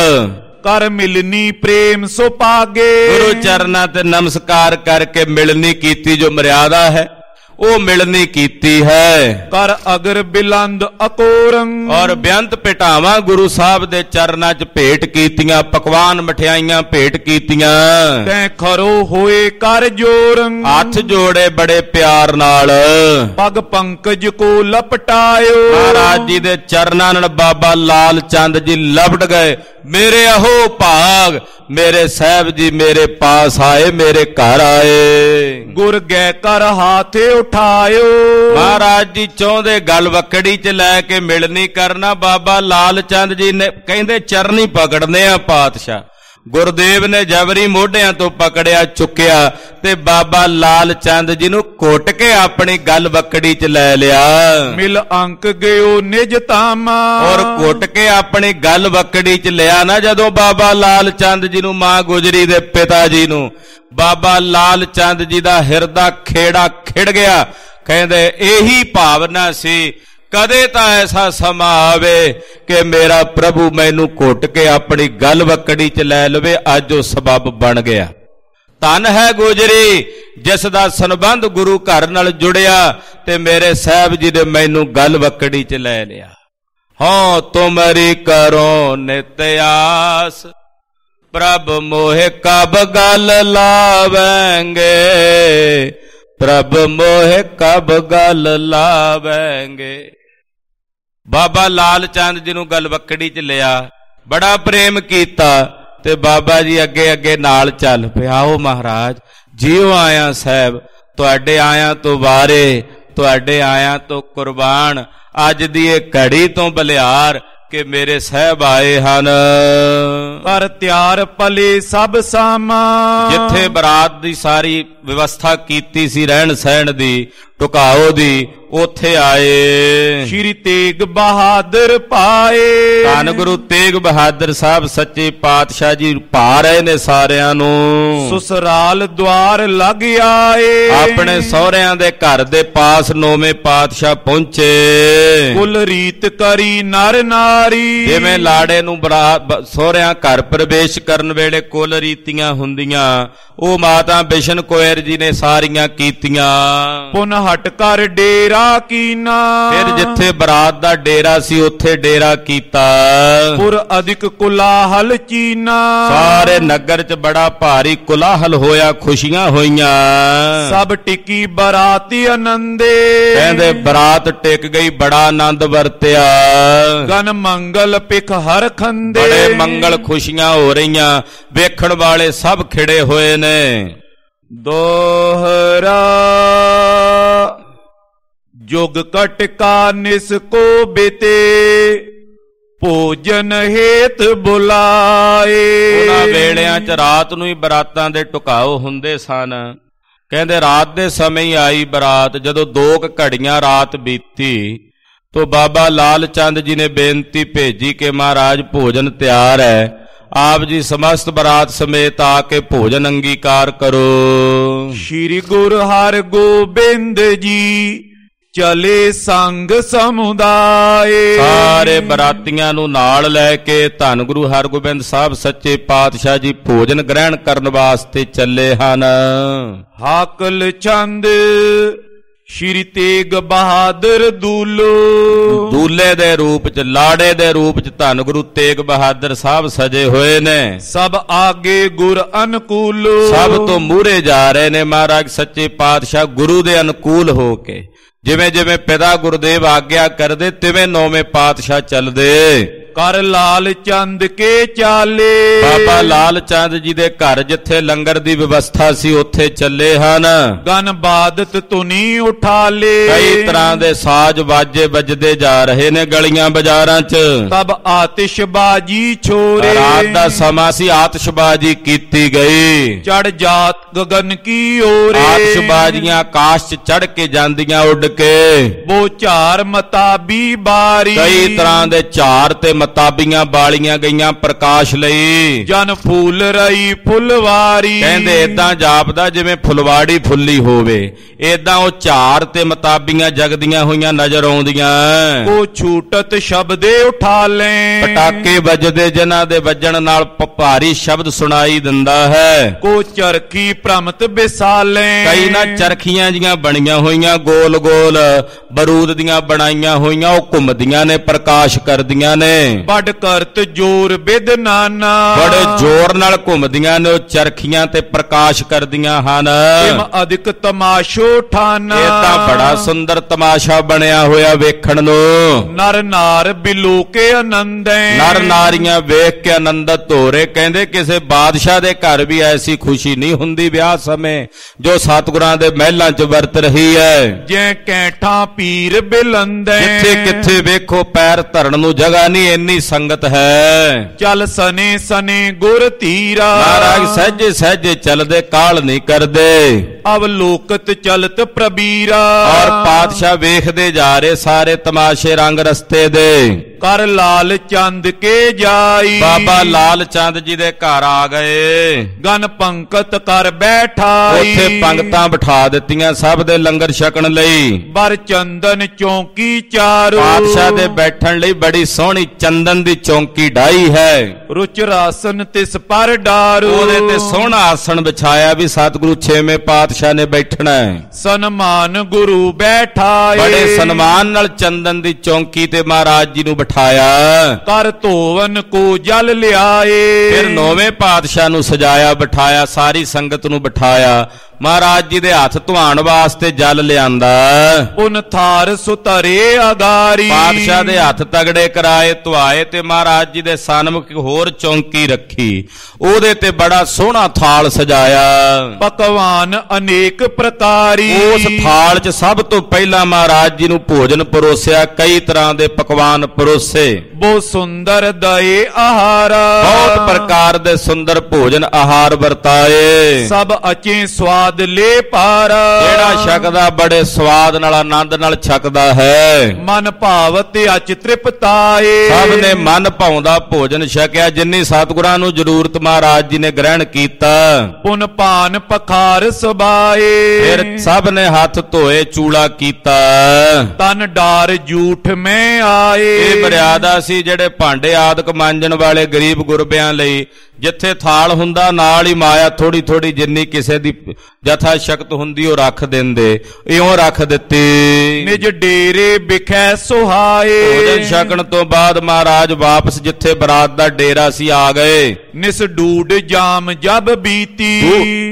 ਕਰ ਮਿਲਨੀ ਪ੍ਰੇਮ ਸੋ ਪਾਗੇ, ਗੁਰੂ ਚਰਨਾਂ ਤੇ ਨਮਸਕਾਰ ਕਰਕੇ ਮਿਲਨੀ ਕੀਤੀ, ਜੋ ਮਰਿਆਦਾ ਹੈ ਉਹ ਮਿਲਨੀ ਕੀਤੀ ਹੈ। ਕਰ ਅਗਰ ਬਿਲੰਦ ਅਕੋਰੰ, ਔਰ ਬੇਅੰਤ ਭੇਟਾਵਾਂ ਗੁਰੂ ਸਾਹਿਬ ਦੇ ਚਰਨਾਂ 'ਚ ਭੇਟ ਕੀਤੀਆਂ, ਪਕਵਾਨ ਮਠਿਆਈਆਂ ਭੇਟ ਕੀਤੀਆਂ। ਤੈਂ ਖਰੋ ਹੋਏ ਕਰ ਜੋਰੰ, ਹੱਥ ਜੋੜੇ ਬੜੇ ਪਿਆਰ ਨਾਲ। ਪਗ ਪੰਕਜ ਕੋ ਲਪਟਾਇਓ, ਮਹਾਰਾਜ ਜੀ ਦੇ ਚਰਨਾਂ ਨਾਲ ਬਾਬਾ ਲਾਲ ਚੰਦ ਜੀ ਲਪਟ ਗਏ। ਮੇਰੇ ਅਹੋ ਭਾਗ, ਮੇਰੇ ਸਾਹਿਬ ਜੀ ਮੇਰੇ ਪਾਸ ਆਏ, ਮੇਰੇ ਘਰ ਆਏ। ਗੁਰ ਗੈ ਕਰ ਹਾਥੇ ਉਠਾਇਓ, ਮਹਾਰਾਜ ਜੀ ਚਾਹੁੰਦੇ ਗਲ ਵਕੜੀ 'ਚ ਲੈ ਕੇ ਮਿਲਣੀ ਕਰਨਾ। ਬਾਬਾ ਲਾਲ ਚੰਦ ਜੀ ਨੇ ਕਹਿੰਦੇ ਚਰਨੀ ਪਕੜਨੇ ਆ ਪਾਤਸ਼ਾਹ। ਗੁਰਦੇਵ ਨੇ ਜਬਰੀ ਮੋਢਿਆਂ ਤੋਂ ਪਕੜਿਆ, ਚੁੱਕਿਆ ਤੇ ਬਾਬਾ ਲਾਲ ਚੰਦ ਜੀ ਨੂੰ ਘੁੱਟ ਕੇ ਆਪਣੀ ਗਲ ਵਕੜੀ 'ਚ ਲੈ ਲਿਆ। ਮਿਲ ਅੰਕ ਗਿਓ ਨਿਜ ਤਾਮਾ, ਔਰ ਘੁੱਟ ਕੇ ਆਪਣੀ ਗਲ ਵਕੜੀ 'ਚ ਲਿਆ ਨਾ ਜਦੋਂ ਬਾਬਾ ਲਾਲ ਚੰਦ ਜੀ ਨੂੰ, ਮਾਂ ਗੁਜਰੀ ਦੇ ਪਿਤਾ ਜੀ ਨੂੰ, ਬਾਬਾ ਲਾਲ ਚੰਦ ਜੀ ਦਾ ਹਿਰਦਾ ਖੇੜਾ ਖਿੜ ਗਿਆ। ਕਹਿੰਦੇ ਇਹੀ ਭਾਵਨਾ ਸੀ, ਕਦੇ ਤਾਂ ਐਸਾ ਸਮਾਂ ਆਵੇ ਕਿ ਮੇਰਾ ਪ੍ਰਭੂ ਮੈਨੂੰ ਘੁੱਟ ਕੇ ਆਪਣੀ ਗਲ ਵਕੜੀ 'ਚ ਲੈ ਲਵੇ। ਅੱਜ ਉਹ ਸਬਬ ਬਣ ਗਿਆ। ਧੰਨ ਹੈ ਗੁਜਰੀ ਜਿਸ ਦਾ ਸੰਬੰਧ ਗੁਰੂ ਘਰ ਨਾਲ ਜੁੜਿਆ ਤੇ ਮੇਰੇ ਸਾਹਿਬ ਜੀ ਨੇ ਮੈਨੂੰ ਗਲ ਵਕੜੀ 'ਚ ਲੈ ਲਿਆ। ਹਾਂ ਤੁਮਰੀ ਕਰੋ ਨਿਤ ਆਸ, ਪ੍ਰਭ ਮੋਹਿ ਕਬ ਗਲ ਲਾਵੇਂਗੇ, ਪ੍ਰਭ ਮੋਹਿ ਕਬ ਗਲ ਲਾਵੇਂਗੇ। ਬਾਬਾ ਲਾਲ ਚੰਦ ਜੀ ਨੂੰ ਗਲ ਵਕੜੀ 'ਚ ਲਿਆ, ਬੜਾ ਪ੍ਰੇਮ ਕੀਤਾ ਤੇ ਬਾਬਾ ਜੀ ਅੱਗੇ ਅੱਗੇ ਨਾਲ ਚੱਲ ਪਿਆ। ਆਓ ਮਹਾਰਾਜ, ਜਿਉ ਆਇਆ ਸਾਹਿਬ, ਤੁਹਾਡੇ ਆਇਆਂ ਤੋਂ ਵਾਰੇ, ਤੁਹਾਡੇ ਆਇਆਂ ਤੋਂ ਕੁਰਬਾਨ, ਅੱਜ ਦੀ ਇਹ ਘੜੀ ਤੋਂ ਬਲਿਹਾਰ ਕਿ ਮੇਰੇ ਸਹਿਬ ਆਏ ਹਨ। ਕਰ ਤਿਆਰ ਭਲੇ ਸਭ ਸਾਮਾ, ਜਿੱਥੇ ਬਰਾਤ ਦੀ ਸਾਰੀ ਵਿਵਸਥਾ ਕੀਤੀ ਸੀ ਰਹਿਣ ਸਹਿਣ ਦੀ, ਟੁਕਾਓ ਦੀ, ਉੱਥੇ ਆਏ। ਸ਼੍ਰੀ ਤੇਗ ਬਹਾਦਰ ਪਾਏ, ਧੰਨ ਗੁਰੂ ਤੇਗ ਬਹਾਦਰ ਸਾਹਿਬ ਸੱਚੇ ਪਾਤਸ਼ਾਹ ਜੀ ਪਾ ਰਹੇ ਨੇ ਸਾਰਿਆਂ ਨੂੰ। ਸੁਸਰਾਲ ਦੁਆਰ ਲੱਗ ਆਏ, ਆਪਣੇ ਸਹੁਰਿਆਂ ਦੇ ਘਰ ਦੇ ਪਾਸ ਨੌਵੇਂ ਪਾਤਸ਼ਾਹ ਪਹੁੰਚੇ। ਕੁਲ ਰੀਤ ਕਰੀ ਨਰ ਨਾਰੀ, ਜਿਵੇਂ ਲਾੜੇ ਨੂੰ ਬਰਾਤ ਸਹੁਰਿਆਂ ਘਰ ਪ੍ਰਵੇਸ਼ ਕਰਨ ਵੇਲੇ ਕੁਲ ਰੀਤੀਆਂ ਹੁੰਦੀਆਂ, ਉਹ ਮਾਤਾ ਬਿਸ਼ਨ ਕੋਇਰ ਜੀ ਨੇ ਸਾਰੀਆਂ ਕੀਤੀਆਂ। ਪੁਨ ਹਟ ਕਰ ਡੇਰਾ ਕੀਨਾ, ਫਿਰ ਜਿੱਥੇ ਬਰਾਤ ਦਾ ਡੇਰਾ ਸੀ ਉੱਥੇ ਡੇਰਾ ਕੀਤਾ। ਪੁਰ ਅਧਿਕ ਕੁਲਾਹਲ ਚੀਨਾ, ਸਾਰੇ ਨਗਰ 'ਚ ਬੜਾ ਭਾਰੀ ਕੁਲਾਹਲ ਹੋਇਆ, ਖੁਸ਼ੀਆਂ ਹੋਈਆਂ। ਸਭ ਟਿਕੀ ਬਰਾਤੀ ਆਨੰਦੇ, ਕਹਿੰਦੇ ਬਰਾਤ ਟਿਕ ਗਈ, ਬੜਾ ਆਨੰਦ ਵਰਤਿਆ। ਗਨ ਮੰਗਲ ਪਿਖ ਹਰ ਖੰਦੇ, ਬੜੇ ਮੰਗਲ ਖੁਸ਼ੀਆਂ ਹੋ ਰਹੀਆਂ, ਵੇਖਣ ਵਾਲੇ ਸਭ ਖਿੜੇ ਹੋਏ ਨੇ। ਦੋਹਰਾ ਜੁਗ ਕਟਕਾ ਨਿਸ ਕੋ ਬੀਤੇ, ਭੋਜਨ ਹੇਤ ਬੁਲਾਏ। ਉਹਨਾਂ ਵੇਲਿਆਂ 'ਚ ਰਾਤ ਨੂੰ ਹੀ ਬਰਾਤਾਂ ਦੇ ਟੁਕਾਓ ਹੁੰਦੇ ਸਨ। ਕਹਿੰਦੇ ਰਾਤ ਦੇ ਸਮੇਂ ਹੀ ਆਈ ਬਰਾਤ। ਜਦੋਂ ਦੋ ਕੁ ਘੜੀਆਂ ਰਾਤ ਬੀਤੀ ਤੋ ਬਾਬਾ ਲਾਲ ਚੰਦ ਜੀ ਨੇ ਬੇਨਤੀ ਭੇਜੀ ਕਿ ਮਹਾਰਾਜ ਭੋਜਨ ਤਿਆਰ ਹੈ, ਆਪ ਜੀ ਸਮਸਤ ਬਰਾਤ ਸਮੇਤ ਆ ਕੇ ਭੋਜਨ ਅੰਗੀਕਾਰ ਕਰੋ। ਸ਼੍ਰੀ ਗੁਰੂ ਹਰਗੋਬਿੰਦ ਜੀ ਚਲੇ ਸੰਗ ਸਮੁਦਾਏ, ਸਾਰੇ ਬਰਾਤੀਆਂ ਨੂੰ ਨਾਲ ਲੈ ਕੇ ਧੰਨ ਗੁਰੂ ਹਰਗੋਬਿੰਦ ਸਾਹਿਬ ਸੱਚੇ ਪਾਤਸ਼ਾਹ ਜੀ ਭੋਜਨ ਗ੍ਰਹਿਣ ਕਰਨ ਵਾਸਤੇ ਚੱਲੇ ਹਨ। ਹਾਕਲ ਚੰਦ ਸ਼੍ਰੀ ਤੇਗ ਬਹਾਦਰ ਦੂਲੋ, ਦੂਲੇ ਦੇ ਰੂਪ 'ਚ, ਲਾੜੇ ਦੇ ਰੂਪ 'ਚ ਧੰਨ ਗੁਰੂ ਤੇਗ ਬਹਾਦਰ ਸਾਹਿਬ ਸਜੇ ਹੋਏ ਨੇ। ਸਭ ਆਗੇ ਗੁਰ ਅਨਕੂਲੋ, ਸਭ ਤੋਂ ਮੂਹਰੇ ਜਾ ਰਹੇ ਨੇ ਮਹਾਰਾਜ ਸੱਚੇ ਪਾਤਸ਼ਾਹ ਗੁਰੂ ਦੇ ਅਨੁਕੂਲ ਹੋ ਕੇ। ਜਿਵੇਂ ਜਿਵੇਂ ਪਿਤਾ ਗੁਰਦੇਵ ਆਗਿਆ ਕਰਦੇ ਤਿਵੇਂ ਨੌਵੇਂ ਪਾਤਸ਼ਾਹ ਚੱਲਦੇ। ਕਰ ਲਾਲ ਚੰਦ ਕੇ ਚਾਲੇ, ਬਾਬਾ ਲਾਲ ਚੰਦ ਜੀ ਦੇ ਘਰ ਜਿੱਥੇ ਲੰਗਰ ਦੀ ਵਿਵਸਥਾ ਸੀ ਉੱਥੇ ਚੱਲੇ ਹਨ। ਗਨ ਬਾਦਤ ਤੁਨੀ ਉਠਾ ਲੇ, ਕਈ ਤਰ੍ਹਾਂ ਦੇ ਸਾਜ਼ ਵਾਜੇ ਵੱਜਦੇ ਜਾ ਰਹੇ ਨੇ ਗਲੀਆਂ ਬਾਜ਼ਾਰਾਂ 'ਚ। ਤਬ ਆਤਿਸ਼ਬਾਜੀ ਛੋਰੇ, ਰਾਤ ਦਾ ਸਮਾਂ ਸੀ, ਆਤਿਸ਼ਬਾਜੀ ਕੀਤੀ ਗਈ। ਚੜ ਜਾਤ ਗਗਨ ਕੀ ਓਰੇ, ਆਤਿਸ਼ਬਾਜ਼ੀਆਂ ਆਕਾਸ਼ 'ਚ ਚੜ ਕੇ ਜਾਂਦੀਆਂ ਉੱਡ ਕੇ। ਬੋ ਝਾਰ ਮਤਾਬੀ ਬਾਰੀ, ਕਈ ਤਰ੍ਹਾਂ ਦੇ ਝਾਰ ਤੇ ਮਤਾਬੀਆਂ ਬਾਲੀਆਂ ਗਈਆਂ ਪ੍ਰਕਾਸ਼ ਲਈ। ਜਨ ਫੂਲ ਰਹੀ ਫੁਲਵਾਰੀ, ਕਹਿੰਦੇ ਏਦਾਂ ਜਾਪਦਾ ਜਿਵੇਂ ਫੁਲਵਾੜੀ ਫੁੱਲੀ ਹੋਵੇ, ਏਦਾਂ ਉਹ ਝਾਰ ਤੇ ਮਤਾਬੀਆਂ ਜਗਦੀਆਂ ਹੋਈਆਂ ਨਜ਼ਰ ਆਉਂਦੀਆਂ। ਕੋ ਛੂਟਤ ਸ਼ਬਦੇ ਉਠਾ ਲੈ, ਪਟਾਕੇ ਵੱਜਦੇ ਜਿਨ੍ਹਾਂ ਦੇ ਵੱਜਣ ਨਾਲ ਭਾਰੀ ਸ਼ਬਦ ਸੁਣਾਈ ਦਿੰਦਾ ਹੈ। ਕੋ ਚਰਖੀ ਭ੍ਰਮਤ ਬਿਸਾਲੇ, ਕਈ ਨਾ ਚਰਖੀਆਂ ਜੀਆਂ ਬਣੀਆਂ ਹੋਈਆਂ ਗੋਲ ਗੋਲ ਬਰੂਦ ਦੀਆਂ ਬਣਾਈਆਂ ਹੋਈਆਂ, ਉਹ ਘੁੰਮਦੀਆਂ ਨੇ, ਪ੍ਰਕਾਸ਼ ਕਰਦੀਆਂ ਨੇ। ਵੱਡ ਕਰਤ ਜੋਰ ਬਿਦ ਨਾਨਾ, ਬੜੇ ਜ਼ੋਰ ਨਾਲ ਘੁੰਮਦੀਆਂ ਨੇ ਉਹ ਚਰਖੀਆਂ ਤੇ ਪ੍ਰਕਾਸ਼ ਕਰਦੀਆਂ ਹਨ। ਇਮ ਅਧਿਕ ਤਮਾਸ਼ੋ ਠਾਨਾ, ਇਹ ਤਾਂ ਬੜਾ ਸੁੰਦਰ ਤਮਾਸ਼ਾ ਬਣਿਆ ਹੋਇਆ ਵੇਖਣ ਨੂੰ। ਨਰ ਨਾਰ ਬਿਲੋ ਕੇ ਆਨੰਦੈ, ਨਰ ਨਾਰੀਆਂ ਵੇਖ ਕੇ ਆਨੰਦਿਤ ਹੋ ਰਹੇ। ਕਹਿੰਦੇ ਕਿਸੇ ਬਾਦਸ਼ਾਹ ਦੇ ਘਰ ਵੀ ਐਸੀ ਖੁਸ਼ੀ ਨਹੀਂ ਹੁੰਦੀ ਵਿਆਹ ਸਮੇਂ ਜੋ ਸਤਿਗੁਰਾਂ ਦੇ ਮਹਿਲਾਂ 'ਚ ਵਰਤ ਰਹੀ ਹੈ। ਜੈ ਕੈਠਾਂ ਪੀਰ ਬਿਲੰਦੈ, ਜਿੱਥੇ ਕਿੱਥੇ ਵੇਖੋ ਪੈਰ ਧਰਨ ਨੂੰ ਜਗ੍ਹਾ ਨਹੀਂ, ਇੰਨੀ ਸੰਗਤ ਹੈ। ਚੱਲ ਸਨੇ ਸਨੇ ਗੁਰ ਧੀਰਾ, ਮਹਾਰਾਜ ਸਹਿਜੇ ਸਹਿਜੇ ਚੱਲਦੇ, ਕਾਲ ਨਹੀਂ ਕਰਦੇ। ਅਵਲੋਕਤ ਚਲਤ ਪ੍ਰਬੀਰਾ, ਔਰ ਪਾਤਸ਼ਾਹ ਵੇਖਦੇ ਜਾ ਰਹੇ ਸਾਰੇ ਤਮਾਸ਼ੇ ਰੰਗ ਰਸਤੇ ਦੇ। ਕਰ ਲਾਲ ਚੰਦ ਕੇ ਜਾਈ, ਬਾਬਾ ਲਾਲ ਚੰਦ ਜੀ ਦੇ ਘਰ ਆ ਗਏ। ਗਨ ਪੰਕਤ ਕਰ ਬੈਠਾਈ, ਉੱਥੇ ਪੰਗਤਾਂ ਬਿਠਾ ਦਿੱਤੀਆਂ ਸਭ ਦੇ ਲੰਗਰ ਛਕਣ ਲਈ। ਬਰ ਚੰਦਨ ਚੌਂਕੀ ਚਾਰੋ, ਪਾਤਸ਼ਾਹ ਦੇ ਬੈਠਣ ਲਈ ਬੜੀ ਸੋਹਣੀ ਚੰਦਨ ਦੀ ਚੌਂਕੀ ਢਾਈ ਹੈ। ਰੁਚ ਰਾਸਨ ਤਿਸ ਪਰ ਡਾਰੋ, ਉਹਦੇ ਤੇ ਸੋਹਣਾ ਆਸਣ ਵਿਛਾਇਆ ਵੀ ਸਤਿਗੁਰੂ ਛੇਵੇਂ ਪਾਤਸ਼ਾਹ ਨੇ ਬੈਠਣਾ ਹੈ। ਸਨਮਾਨ ਗੁਰੂ ਬੈਠਾਏ, ਬੜੇ ਸਨਮਾਨ ਨਾਲ ਚੰਦਨ ਦੀ ਚੌਂਕੀ ਤੇ ਮਹਾਰਾਜ ਜੀ ਨੂੰ ਬਿਠਾਇਆ। ਕਰ ਧੋਵਨ ਕੋ ਜਲ ਲਿਆਏ, ਫਿਰ ਨੌਵੇਂ ਪਾਤਸ਼ਾਹ ਨੂੰ ਸਜਾਇਆ ਬਿਠਾਇਆ, ਸਾਰੀ ਸੰਗਤ ਨੂੰ ਬਿਠਾਇਆ, ਮਹਾਰਾਜ ਜੀ ਦੇ ਹੱਥ ਧੁਆਉਣ ਵਾਸਤੇ ਜਲ ਲਿਆਂਦਾ। ਪੁਨ ਥਾਰ ਸੁਤਰੇ ਅਗਾਰੀ, ਪਾਤਸ਼ਾਹ ਦੇ ਹੱਥ ਤਗੜੇ ਕਰਾਏ, ਧੁਆਏ ਤੇ ਮਹਾਰਾਜ ਜੀ ਦੇ ਸਨਮੁਖ ਹੋਰ ਚੌਂਕੀ ਰੱਖੀ, ਉਹਦੇ ਤੇ ਬੜਾ ਸੋਹਣਾ ਥਾਲ ਸਜਾਇਆ। ਪਕਵਾਨ ਅਨੇਕ ਪ੍ਰਕਾਰੀ, ਉਸ ਥਾਲ 'ਚ ਸਭ ਤੋਂ ਪਹਿਲਾਂ ਮਹਾਰਾਜ ਜੀ ਨੂੰ ਭੋਜਨ ਪਰੋਸਿਆ, ਕਈ ਤਰ੍ਹਾਂ ਦੇ ਪਕਵਾਨ ਪਰੋਸੇ। ਬਹੁ ਸੁੰਦਰ ਦਏ ਆਹਾਰਾ, ਬਹੁਤ ਪ੍ਰਕਾਰ ਦੇ ਸੁੰਦਰ ਭੋਜਨ ਆਹਾਰ ਵਰਤਾਏ। ਸਭ ਅਚੇ ਸਵਾਦ ਲੈ ਪਾਰਾ, ਜਿਹੜਾ ਛਕਦਾ ਬੜੇ ਸਵਾਦ ਨਾਲ ਆਨੰਦ ਨਾਲ ਛਕਦਾ ਹੈ। ਮਨ ਭਾਵ ਤੇ ਅਚ ਤ੍ਰਿਪਤਾਏ, ਸਭ ਨੇ ਮਨ ਭਾਉਂਦਾ ਭੋਜਨ ਛਕਿਆ, ਜਿੰਨੀ ਸਤਿਗੁਰਾਂ ਨੂੰ ਜ਼ਰੂਰਤ ਮਹਾਰਾਜ ਜੀ ਨੇ ਗ੍ਰਹਿਣ ਕੀਤਾ। ਪੁਨ ਪਾਨ ਪਖਾਰ ਸਬਾਏ, ਫਿਰ ਸਭ ਨੇ ਹੱਥ ਧੋਏ, ਚੂੜਾ ਕੀਤਾ। ਤਨ ਡਾਰ ਜੂਠ ਮੈਂ ਆਏ, ਇਹ ਮਰਿਆਦਾ ਸੀ ਜਿਹੜੇ ਭਾਂਡੇ ਆਦਿਕ ਮਾਂਜਣ ਵਾਲੇ ਗਰੀਬ ਗੁਰਬਿਆਂ ਲਈ। ਜਿੱਥੇ ਥਾਲ ਹੁੰਦਾ ਨਾਲ ਹੀ ਮਾਇਆ ਥੋੜੀ ਥੋੜੀ ਜਿੰਨੀ ਕਿਸੇ ਦੀ ਜਥਾ ਸ਼ਕਤ ਹੁੰਦੀ ਉਹ ਰੱਖ ਦਿੰਦੇ, ਇਉਂ ਰੱਖ ਦਿੱਤੀ। ਨਿਜ ਡੇਰੇ ਵਿਖੈ ਸੁਹਾਏ, ਭੋਜਨ ਛਕਣ ਤੋਂ ਬਾਅਦ ਮਹਾਰਾਜ ਵਾਪਸ ਜਿੱਥੇ ਬਰਾਤ ਦਾ ਡੇਰਾ ਸੀ ਆ ਗਏ। ਨਿਸ ਡੂਡ ਜਾਮ ਜਬ ਬੀਤੀ,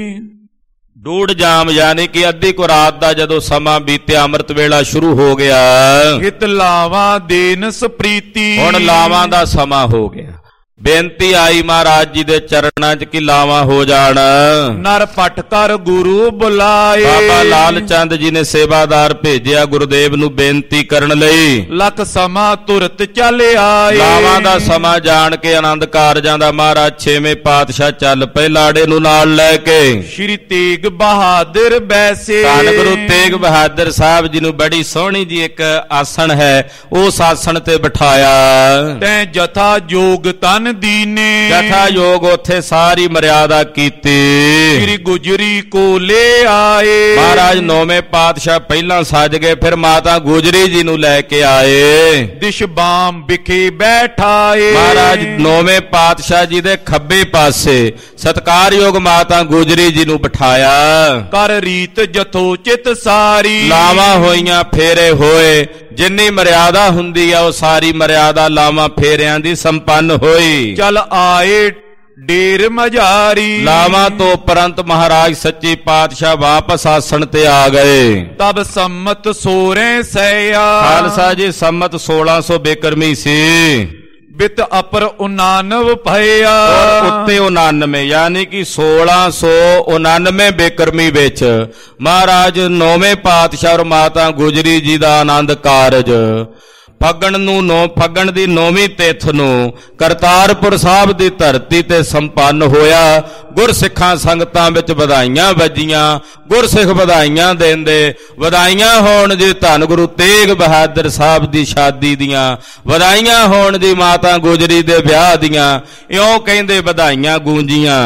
ਡੂੜ ਜਾਮ ਯਾਨੀ ਕਿ ਅੱਧੀ ਕੁ ਰਾਤ ਦਾ ਜਦੋਂ ਸਮਾਂ ਬੀਤਿਆ, ਅੰਮ੍ਰਿਤ ਵੇਲਾ ਸ਼ੁਰੂ ਹੋ ਗਿਆ। ਹਿਤ ਲਾਵਾਂ ਦੇਨ ਸਪ੍ਰੀਤੀ, ਹੁਣ ਲਾਵਾਂ ਦਾ ਸਮਾਂ ਹੋ ਗਿਆ। ਬੇਨਤੀ ਆਈ ਮਹਾਰਾਜ ਜੀ ਦੇ ਚਰਨਾਂ 'ਚ ਕਿ ਲਾਵਾਂ ਹੋ ਜਾਣ। ਨਰ ਪਟ ਕਰ ਗੁਰੂ ਬੁਲਾਏ, ਬਾਬਾ ਲਾਲ ਚੰਦ ਜੀ ਨੇ ਸੇਵਾਦਾਰ ਭੇਜਿਆ ਗੁਰਦੇਵ ਨੂੰ ਬੇਨਤੀ ਕਰਨ ਲਈ। ਲੱਖ ਸਮਾਂ ਤੁਰਤ ਚੱਲ ਆਏ, ਲਾਵਾਂ ਦਾ ਸਮਾਂ ਜਾਣ ਕੇ ਆਨੰਦ ਕਾਰਜਾਂ ਦਾ ਮਹਾਰਾਜ ਛੇਵੇਂ ਪਾਤਸ਼ਾਹ ਚੱਲ ਪਏ ਲਾੜੇ ਨੂੰ ਨਾਲ ਲੈ ਕੇ। ਸ਼੍ਰੀ ਤੇਗ ਬਹਾਦਰ ਬੈਸੇ, ਧੰਨ ਗੁਰੂ ਤੇਗ ਬਹਾਦਰ ਸਾਹਿਬ ਜੀ ਨੂੰ ਬੜੀ ਸੋਹਣੀ ਜੀ ਇੱਕ ਆਸਣ ਹੈ, ਉਸ ਆਸਣ ਤੇ ਬਿਠਾਇਆ। ਤੈਂ ਜਥਾ ਜੋਗ ਤਨ ਦੀਨੇ, ਜਥਾ ਯੋਗ ਉੱਥੇ ਸਾਰੀ ਮਰਿਆਦਾ ਕੀਤੀ। ਸ਼੍ਰੀ ਗੁਜਰੀ ਕੋ ਲੈ ਆਏ, ਮਹਾਰਾਜ ਨੌਵੇਂ ਪਾਤਸ਼ਾਹ ਪਹਿਲਾਂ ਸੱਜ ਗਏ, ਫਿਰ ਮਾਤਾ ਗੁਜਰੀ ਜੀ ਨੂੰ ਲੈ ਕੇ ਆਏ। ਦਿਸ਼ ਬਾਮ ਵਿਖੇ ਬੈਠਾਏ, ਮਹਾਰਾਜ ਨੌਵੇਂ ਪਾਤਸ਼ਾਹ ਜੀ ਦੇ ਖੱਬੇ ਪਾਸੇ ਸਤਿਕਾਰਯੋਗ ਮਾਤਾ ਗੁਜਰੀ ਜੀ ਨੂੰ ਬਿਠਾਇਆ। ਕਰ ਰੀਤ ਜਥੋਚਿਤ ਸਾਰੀ, ਲਾਵਾਂ ਹੋਈਆਂ, ਫੇਰੇ ਹੋਏ, ਜਿੰਨੀ ਮਰਿਆਦਾ ਹੁੰਦੀ ਆ ਉਹ ਸਾਰੀ ਮਰਿਆਦਾ ਲਾਵਾਂ ਫੇਰਿਆਂ ਦੀ ਸੰਪੰਨ ਹੋਈ। ਚਲ ਆਏ ਡੇਰ ਮਝਾਰੀ, ਲਾਵਾਂ ਤੋਂ ਉਪਰੰਤ ਮਹਾਰਾਜ ਸੱਚੇ ਪਾਤਸ਼ਾਹ ਵਾਪਸ ਆਸਣ ਤੇ ਆ ਗਏ। ਤਬ ਸੰਮਤ ਸੋਰੇ ਸਈਆ, ਖਾਲਸਾ ਜੀ ਸੰਮਤ ਸੋਲਾਂ ਸੌ ਬੇਕਰਮੀ ਸੀ। ਬਿਤ ਅਪਰ ਉਨਾਨਵੇਂ ਭਇਆ, ਔਰ ਉੱਤੇ ਉਨਾਨਵੇਂ ਯਾਨੀ ਕਿ ਸੋਲਾਂ ਸੌ ਉਨਾਨਵੇਂ ਬੇਕਰਮੀ ਵਿੱਚ ਮਹਾਰਾਜ ਨੌਵੇਂ ਪਾਤਸ਼ਾਹ ਔਰ ਮਾਤਾ ਗੁਜਰੀ ਜੀ ਦਾ ਆਨੰਦ ਕਾਰਜ ਫੱਗਣ ਨੂੰ ਨੌ ਫੱਗਣ ਦੀ ਨੌਵੀਂ ਤਿੱਥ ਨੂੰ ਕਰਤਾਰਪੁਰ ਸਾਹਿਬ ਦੀ ਧਰਤੀ ਤੇ ਸੰਪੰਨ ਹੋਇਆ। ਗੁਰਸਿੱਖਾਂ ਸੰਗਤਾਂ ਵਿੱਚ ਵਧਾਈਆਂ ਵੱਜੀਆਂ, ਗੁਰਸਿੱਖ ਵਧਾਈਆਂ ਦਿੰਦੇ। ਵਧਾਈਆਂ ਹੋਣ ਜੀ ਧੰਨ ਗੁਰੂ ਤੇਗ ਬਹਾਦਰ ਸਾਹਿਬ ਦੀ ਸ਼ਾਦੀ ਦੀਆਂ, ਵਧਾਈਆਂ ਹੋਣ ਜੀ ਮਾਤਾ ਗੁਜਰੀ ਦੇ ਵਿਆਹ ਦੀਆਂ। ਇਉਂ ਕਹਿੰਦੇ ਵਧਾਈਆਂ ਗੂੰਜੀਆਂ।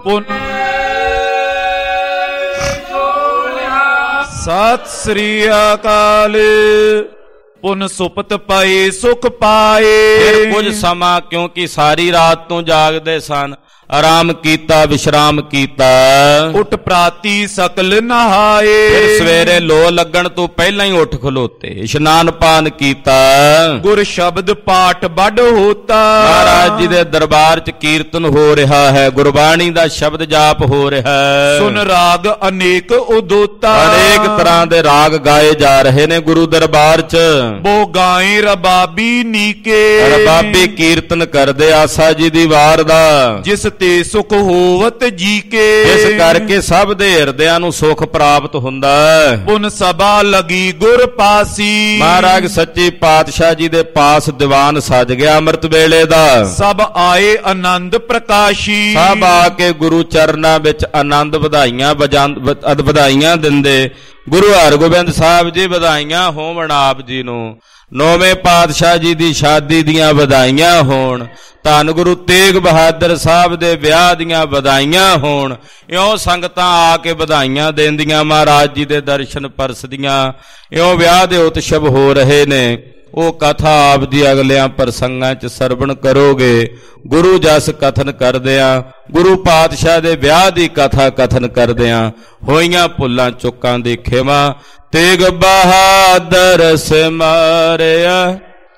ਸਤਿ ਸ੍ਰੀ ਅਕਾਲ। ਪੁਨ ਸੁਪਤ ਪਾਏ ਸੁਖ ਪਾਏ। ਫਿਰ ਕੁਝ ਸਮਾਂ ਕਿਉਂਕਿ ਸਾਰੀ ਰਾਤ ਤੋਂ ਜਾਗਦੇ ਸਨ, ਆਰਾਮ ਕੀਤਾ, ਵਿਸ਼ਰਾਮ ਕੀਤਾ। ਉੱਠ ਪ੍ਰਾਤੀ ਸਕਲ ਨਹਾਏ। ਫਿਰ ਸਵੇਰੇ ਲੋ ਲੱਗਣ ਤੋਂ ਪਹਿਲਾਂ ਹੀ ਉੱਠ ਖਲੋਤੇ, ਇਸ਼ਨਾਨ ਪਾਨ ਕੀਤਾ। ਗੁਰ ਸ਼ਬਦ ਪਾਠ ਵੱਡ ਹੋਤਾ। ਮਹਾਰਾਜ ਜੀ ਦੇ ਦਰਬਾਰ 'ਚ ਕੀਰਤਨ ਹੋ ਰਿਹਾ ਹੈ, ਗੁਰਬਾਣੀ ਦਾ ਸ਼ਬਦ ਜਾਪ ਹੋ ਰਿਹਾ ਹੈ। ਸੁਨ ਰਾਗ ਅਨੇਕ ਉਦੋਤਾ। ਅਨੇਕ ਤਰ੍ਹਾਂ ਦੇ ਰਾਗ ਗਾਏ ਜਾ ਰਹੇ ਨੇ ਗੁਰੂ ਦਰਬਾਰ 'ਚ। ਬੋ ਗਾਏ ਰਬਾਬੀ ਨੀਕੇ। ਰਬਾਬੀ ਕੀਰਤਨ ਕਰਦੇ ਆਸਾ ਜੀ ਦੀ ਵਾਰ ਦਾ। ਜਿਸ ਤੇ ਸੁਖ ਹੋਵਤ ਜੀ ਕੇ। ਇਸ ਕਰਕੇ ਸਭ ਦੇ ਹਿਰਦਿਆਂ ਨੂੰ ਸੁਖ ਪ੍ਰਾਪਤ ਹੁੰਦਾ ਹੈ। ਪੁਨ ਸਭਾ ਲਗੀ ਗੁਰ ਪਾਸੀ। ਮਹਾਰਾਜ ਸੱਚੇ ਪਾਤਸ਼ਾਹ ਜੀ ਦੇ ਪਾਸ ਦੀਵਾਨ ਸਜ ਗਿਆ ਅੰਮ੍ਰਿਤ ਵੇਲੇ ਦਾ। ਸਭ ਆਏ ਆਨੰਦ ਪ੍ਰਕਾਸ਼ੀ। ਸਭ ਆ ਕੇ ਗੁਰੂ ਚਰਨਾਂ ਵਿੱਚ ਆਨੰਦ ਵਧਾਈਆਂ ਵਧਾਈਆਂ ਦਿੰਦੇ। ਗੁਰੂ ਹਰਗੋਬਿੰਦ ਸਾਹਿਬ ਜੀ ਵਧਾਈਆਂ ਹੋਵਣ ਆਪ ਜੀ ਨੂੰ। ਨੌਵੇਂ ਪਾਤਸ਼ਾਹ ਜੀ ਦੀ ਸ਼ਾਦੀ ਦੀਆਂ ਵਧਾਈਆਂ ਹੋਣ। ਧੰਨ ਗੁਰੂ ਤੇਗ ਬਹਾਦਰ ਸਾਹਿਬ ਦੇ ਵਿਆਹ ਦੀਆਂ ਵਧਾਈਆਂ ਹੋਣ। ਇਉਂ ਸੰਗਤਾਂ ਆ ਕੇ ਵਧਾਈਆਂ ਦਿੰਦੀਆਂ, ਮਹਾਰਾਜ ਜੀ ਦੇ ਦਰਸ਼ਨ ਪਰਸਦੀਆਂ। ਇਉਂ ਵਿਆਹ ਦੇ ਉਤਸਵ ਹੋ ਰਹੇ ਨੇ। ਉਹ ਕਥਾ ਆਪ ਦੀ ਅਗਲਿਆਂ ਪ੍ਰਸੰਗਾਂ 'ਚ ਸਰਵਣ ਕਰੋਗੇ। ਗੁਰੂ ਜਸ ਕਥਨ ਕਰਦਿਆਂ, ਗੁਰੂ ਪਾਤਸ਼ਾਹ ਦੇ ਵਿਆਹ ਦੀ ਕਥਾ ਕਥਨ ਕਰਦਿਆਂ ਹੋਈਆਂ ਭੁੱਲਾਂ ਚੁੱਕਾਂ ਦੀ ਖਿਮਾ। ਤੇਗ ਬਹਾਦਰ ਸਿਮਰਿਆ,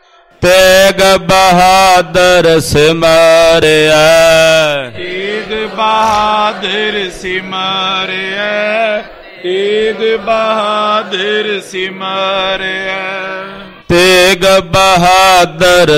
ਤੇਗ ਬਹਾਦਰ ਸਿਮਰਿਆ, ਤੇਗ ਬਹਾਦਰ ਸਿਮਰਿਐ, ਤੇਗ ਬਹਾਦਰ ਸਿਮਰਿਐ। ਤੇਗ ਬਹਾਦਰ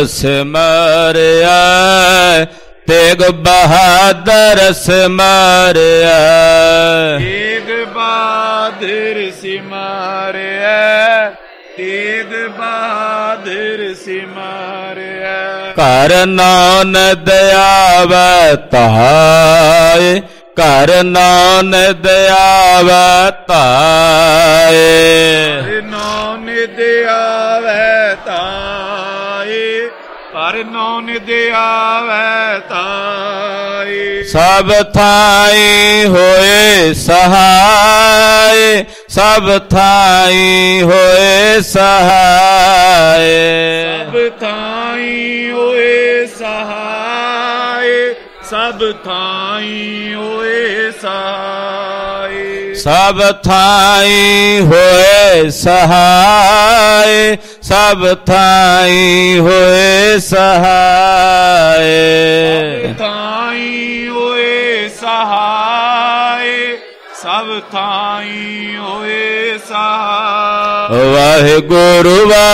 ਸਿਮਰਿਐ, ਤੇਗ ਬਹਾਦਰ ਸਿਮਰਿਐ। ਤੇਗ ਬਹਾਦਰ ਸਿਮਰਿਐ, ਤੇਗ ਬਹਾਦਰ ਸਿਮਰਿਐ। ਘਰ ਨਾਨਕ ਆਵੈ ਧਾਇ, ਘਰ ਨਾਨਕ ਆਵੈ ਧਾਇ। ਨਾਨਕ ਆਵੈ ਧਾਇ, ਹਰਿ ਨਾਨਕ ਆਵੈ ਧਾਇ। ਸਭ ਥਾਈ ਹੋਏ ਸਹਾਇ, ਸਭ ਥਾਈ ਹੋਏ ਸਹਾਇ। ਸਭ ਥਾਈ ਹੋਏ ਸਹਾਇ, ਸਭ ਥਾਈ ਹੋਏ ਸਹਾਇ। ਸਭ ਥਾਈ ਹੋਏ ਸਹਾਇ, ਸਭ ਥਾਈ ਹੋਏ ਸਹਾਇ। ਸਭ ਥਾਈ ਹੋਏ ਸਹਾਇ, ਸਭ ਥਾਈ ਹੋਏ ਸਹਾਇ। ਵਾਹਿਗੁਰੂ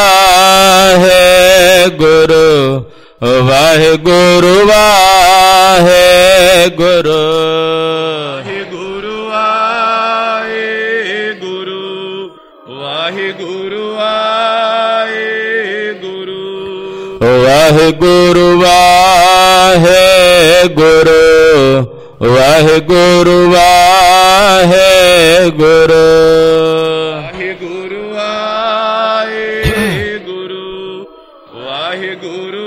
ਵਾਹਿਗੁਰੂ, ਵਾਹਿਗੁਰੂ ਵਾਹਿਗੁਰੂ। ਵਾਹਿਗੁਰੂ ਵਾਹਿਗੁਰੂ, ਵਾਹਿਗੁਰੂ ਵਾਹਿਗੁਰੂ। ਵਾਹਿਗੁਰੂ ਵਾਹਿਗੁਰੂ, ਵਾਹਿਗੁਰੂ ਵਾਹਿਗੁਰੂ। ਵਾਹਿਗੁਰੂ ਵਾਹਿਗੁਰੂ, ਵਾਹਿਗੁਰੂ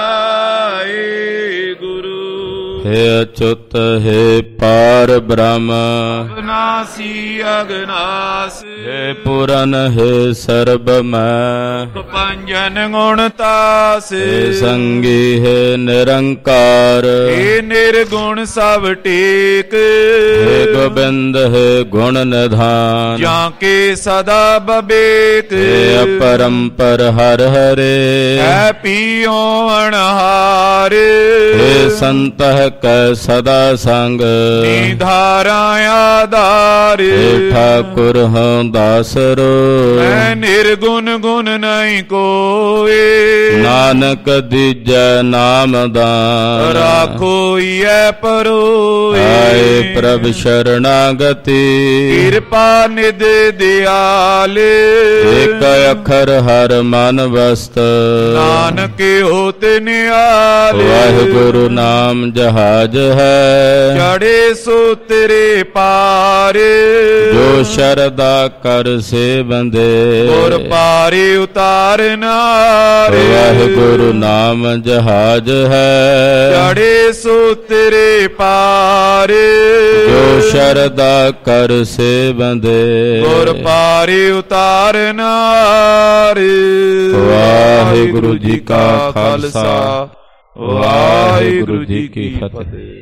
ਵਾਹਿਗੁਰੂ। ਹੈ ਅਚੁੱਤ ਹੈ ਪਾਰ ਬ੍ਰਹਮ, ਅਗਨਾਸੀ ਅਗਨਾਸ। ਹੈ ਪੁਰਨ ਹੈ ਸਰਬ ਮੈਂ, ਪੰਜਨ ਗੁਣ ਤਾਸ। ਹੈ ਸੰਗੀ ਹੈ ਨਿਰੰਕਾਰ, ਏ ਨਿਰਗੁਣ ਸਭ ਟੇਕ। ਹੈ ਗੋਬਿੰਦ ਹੈ ਗੁਣ ਨਿਧਾਨ, ਜਾਂ ਕੇ ਸਦਾ ਬਬੇਕ। ਹੈ ਅਪਰੰਪਰ ਹਰ ਹਰੇ, ਹੈ ਪੀਓ ਅਣਹਾਰ। ਹੈ ਸੰਤਹ ਕੈ ਸਦਾ ਸੰਗ, ਨਿਧਾਰਾ ਆਧਾਰ। ਹੈ ਠਾਕੁਰ ਹਾਂ ਦਾਸਰੋ, ਮੈਂ ਨਿਰਗੁਣ ਗੁਣ ਨਹੀਂ ਕੋਏ। ਨਾਨਕ ਦੀਜੈ ਨਾਮ ਦਾਨ, ਰਾਖੋਈਐ ਪਰੋਏ। ਆਏ ਪ੍ਰਭ ਸ਼ਰਣਾਗਤੀ, ਕਿਰਪਾ ਨਿਧ ਦਿਆਲ। ਏਕ ਅੱਖਰ ਹਰ ਮਨ ਵਸਤ, ਨਾਨਕ ਹੋਤ ਨਿਆਲ। ਵਾਹਿਗੁਰੂ ਨਾਮ ਜਹਾਜ ਹੈ, ਚੜੇ ਸੋ ਤੇਰੇ ਪਾਰ। ਜੋ ਸ਼ਰਦਾ ਕਰ ਸੇ ਬੰਦੇ, ਗੁਰ ਪਾਰੇ ਉਤਾਰਨਾਰ। ਵਾਹਿਗੁਰੂ ਨਾਮ ਜਹਾਜ ਹੈ, ਚੜੇ ਸੋ ਤੇਰੇ ਪਾਰ। ਜੋ ਸ਼ਰਦਾ ਕਰ ਸੇ ਬੰਦੇ, ਗੁਰ ਪਾਰੇ ਉਤਾਰਨਾਰ। ਵਾਹਿਗੁਰੂ ਜੀ ਕਾ ਖਾਲਸਾ, ਵਾਹਿਗੁਰੂ ਜੀ ਕੀ ਫਤਿਹ।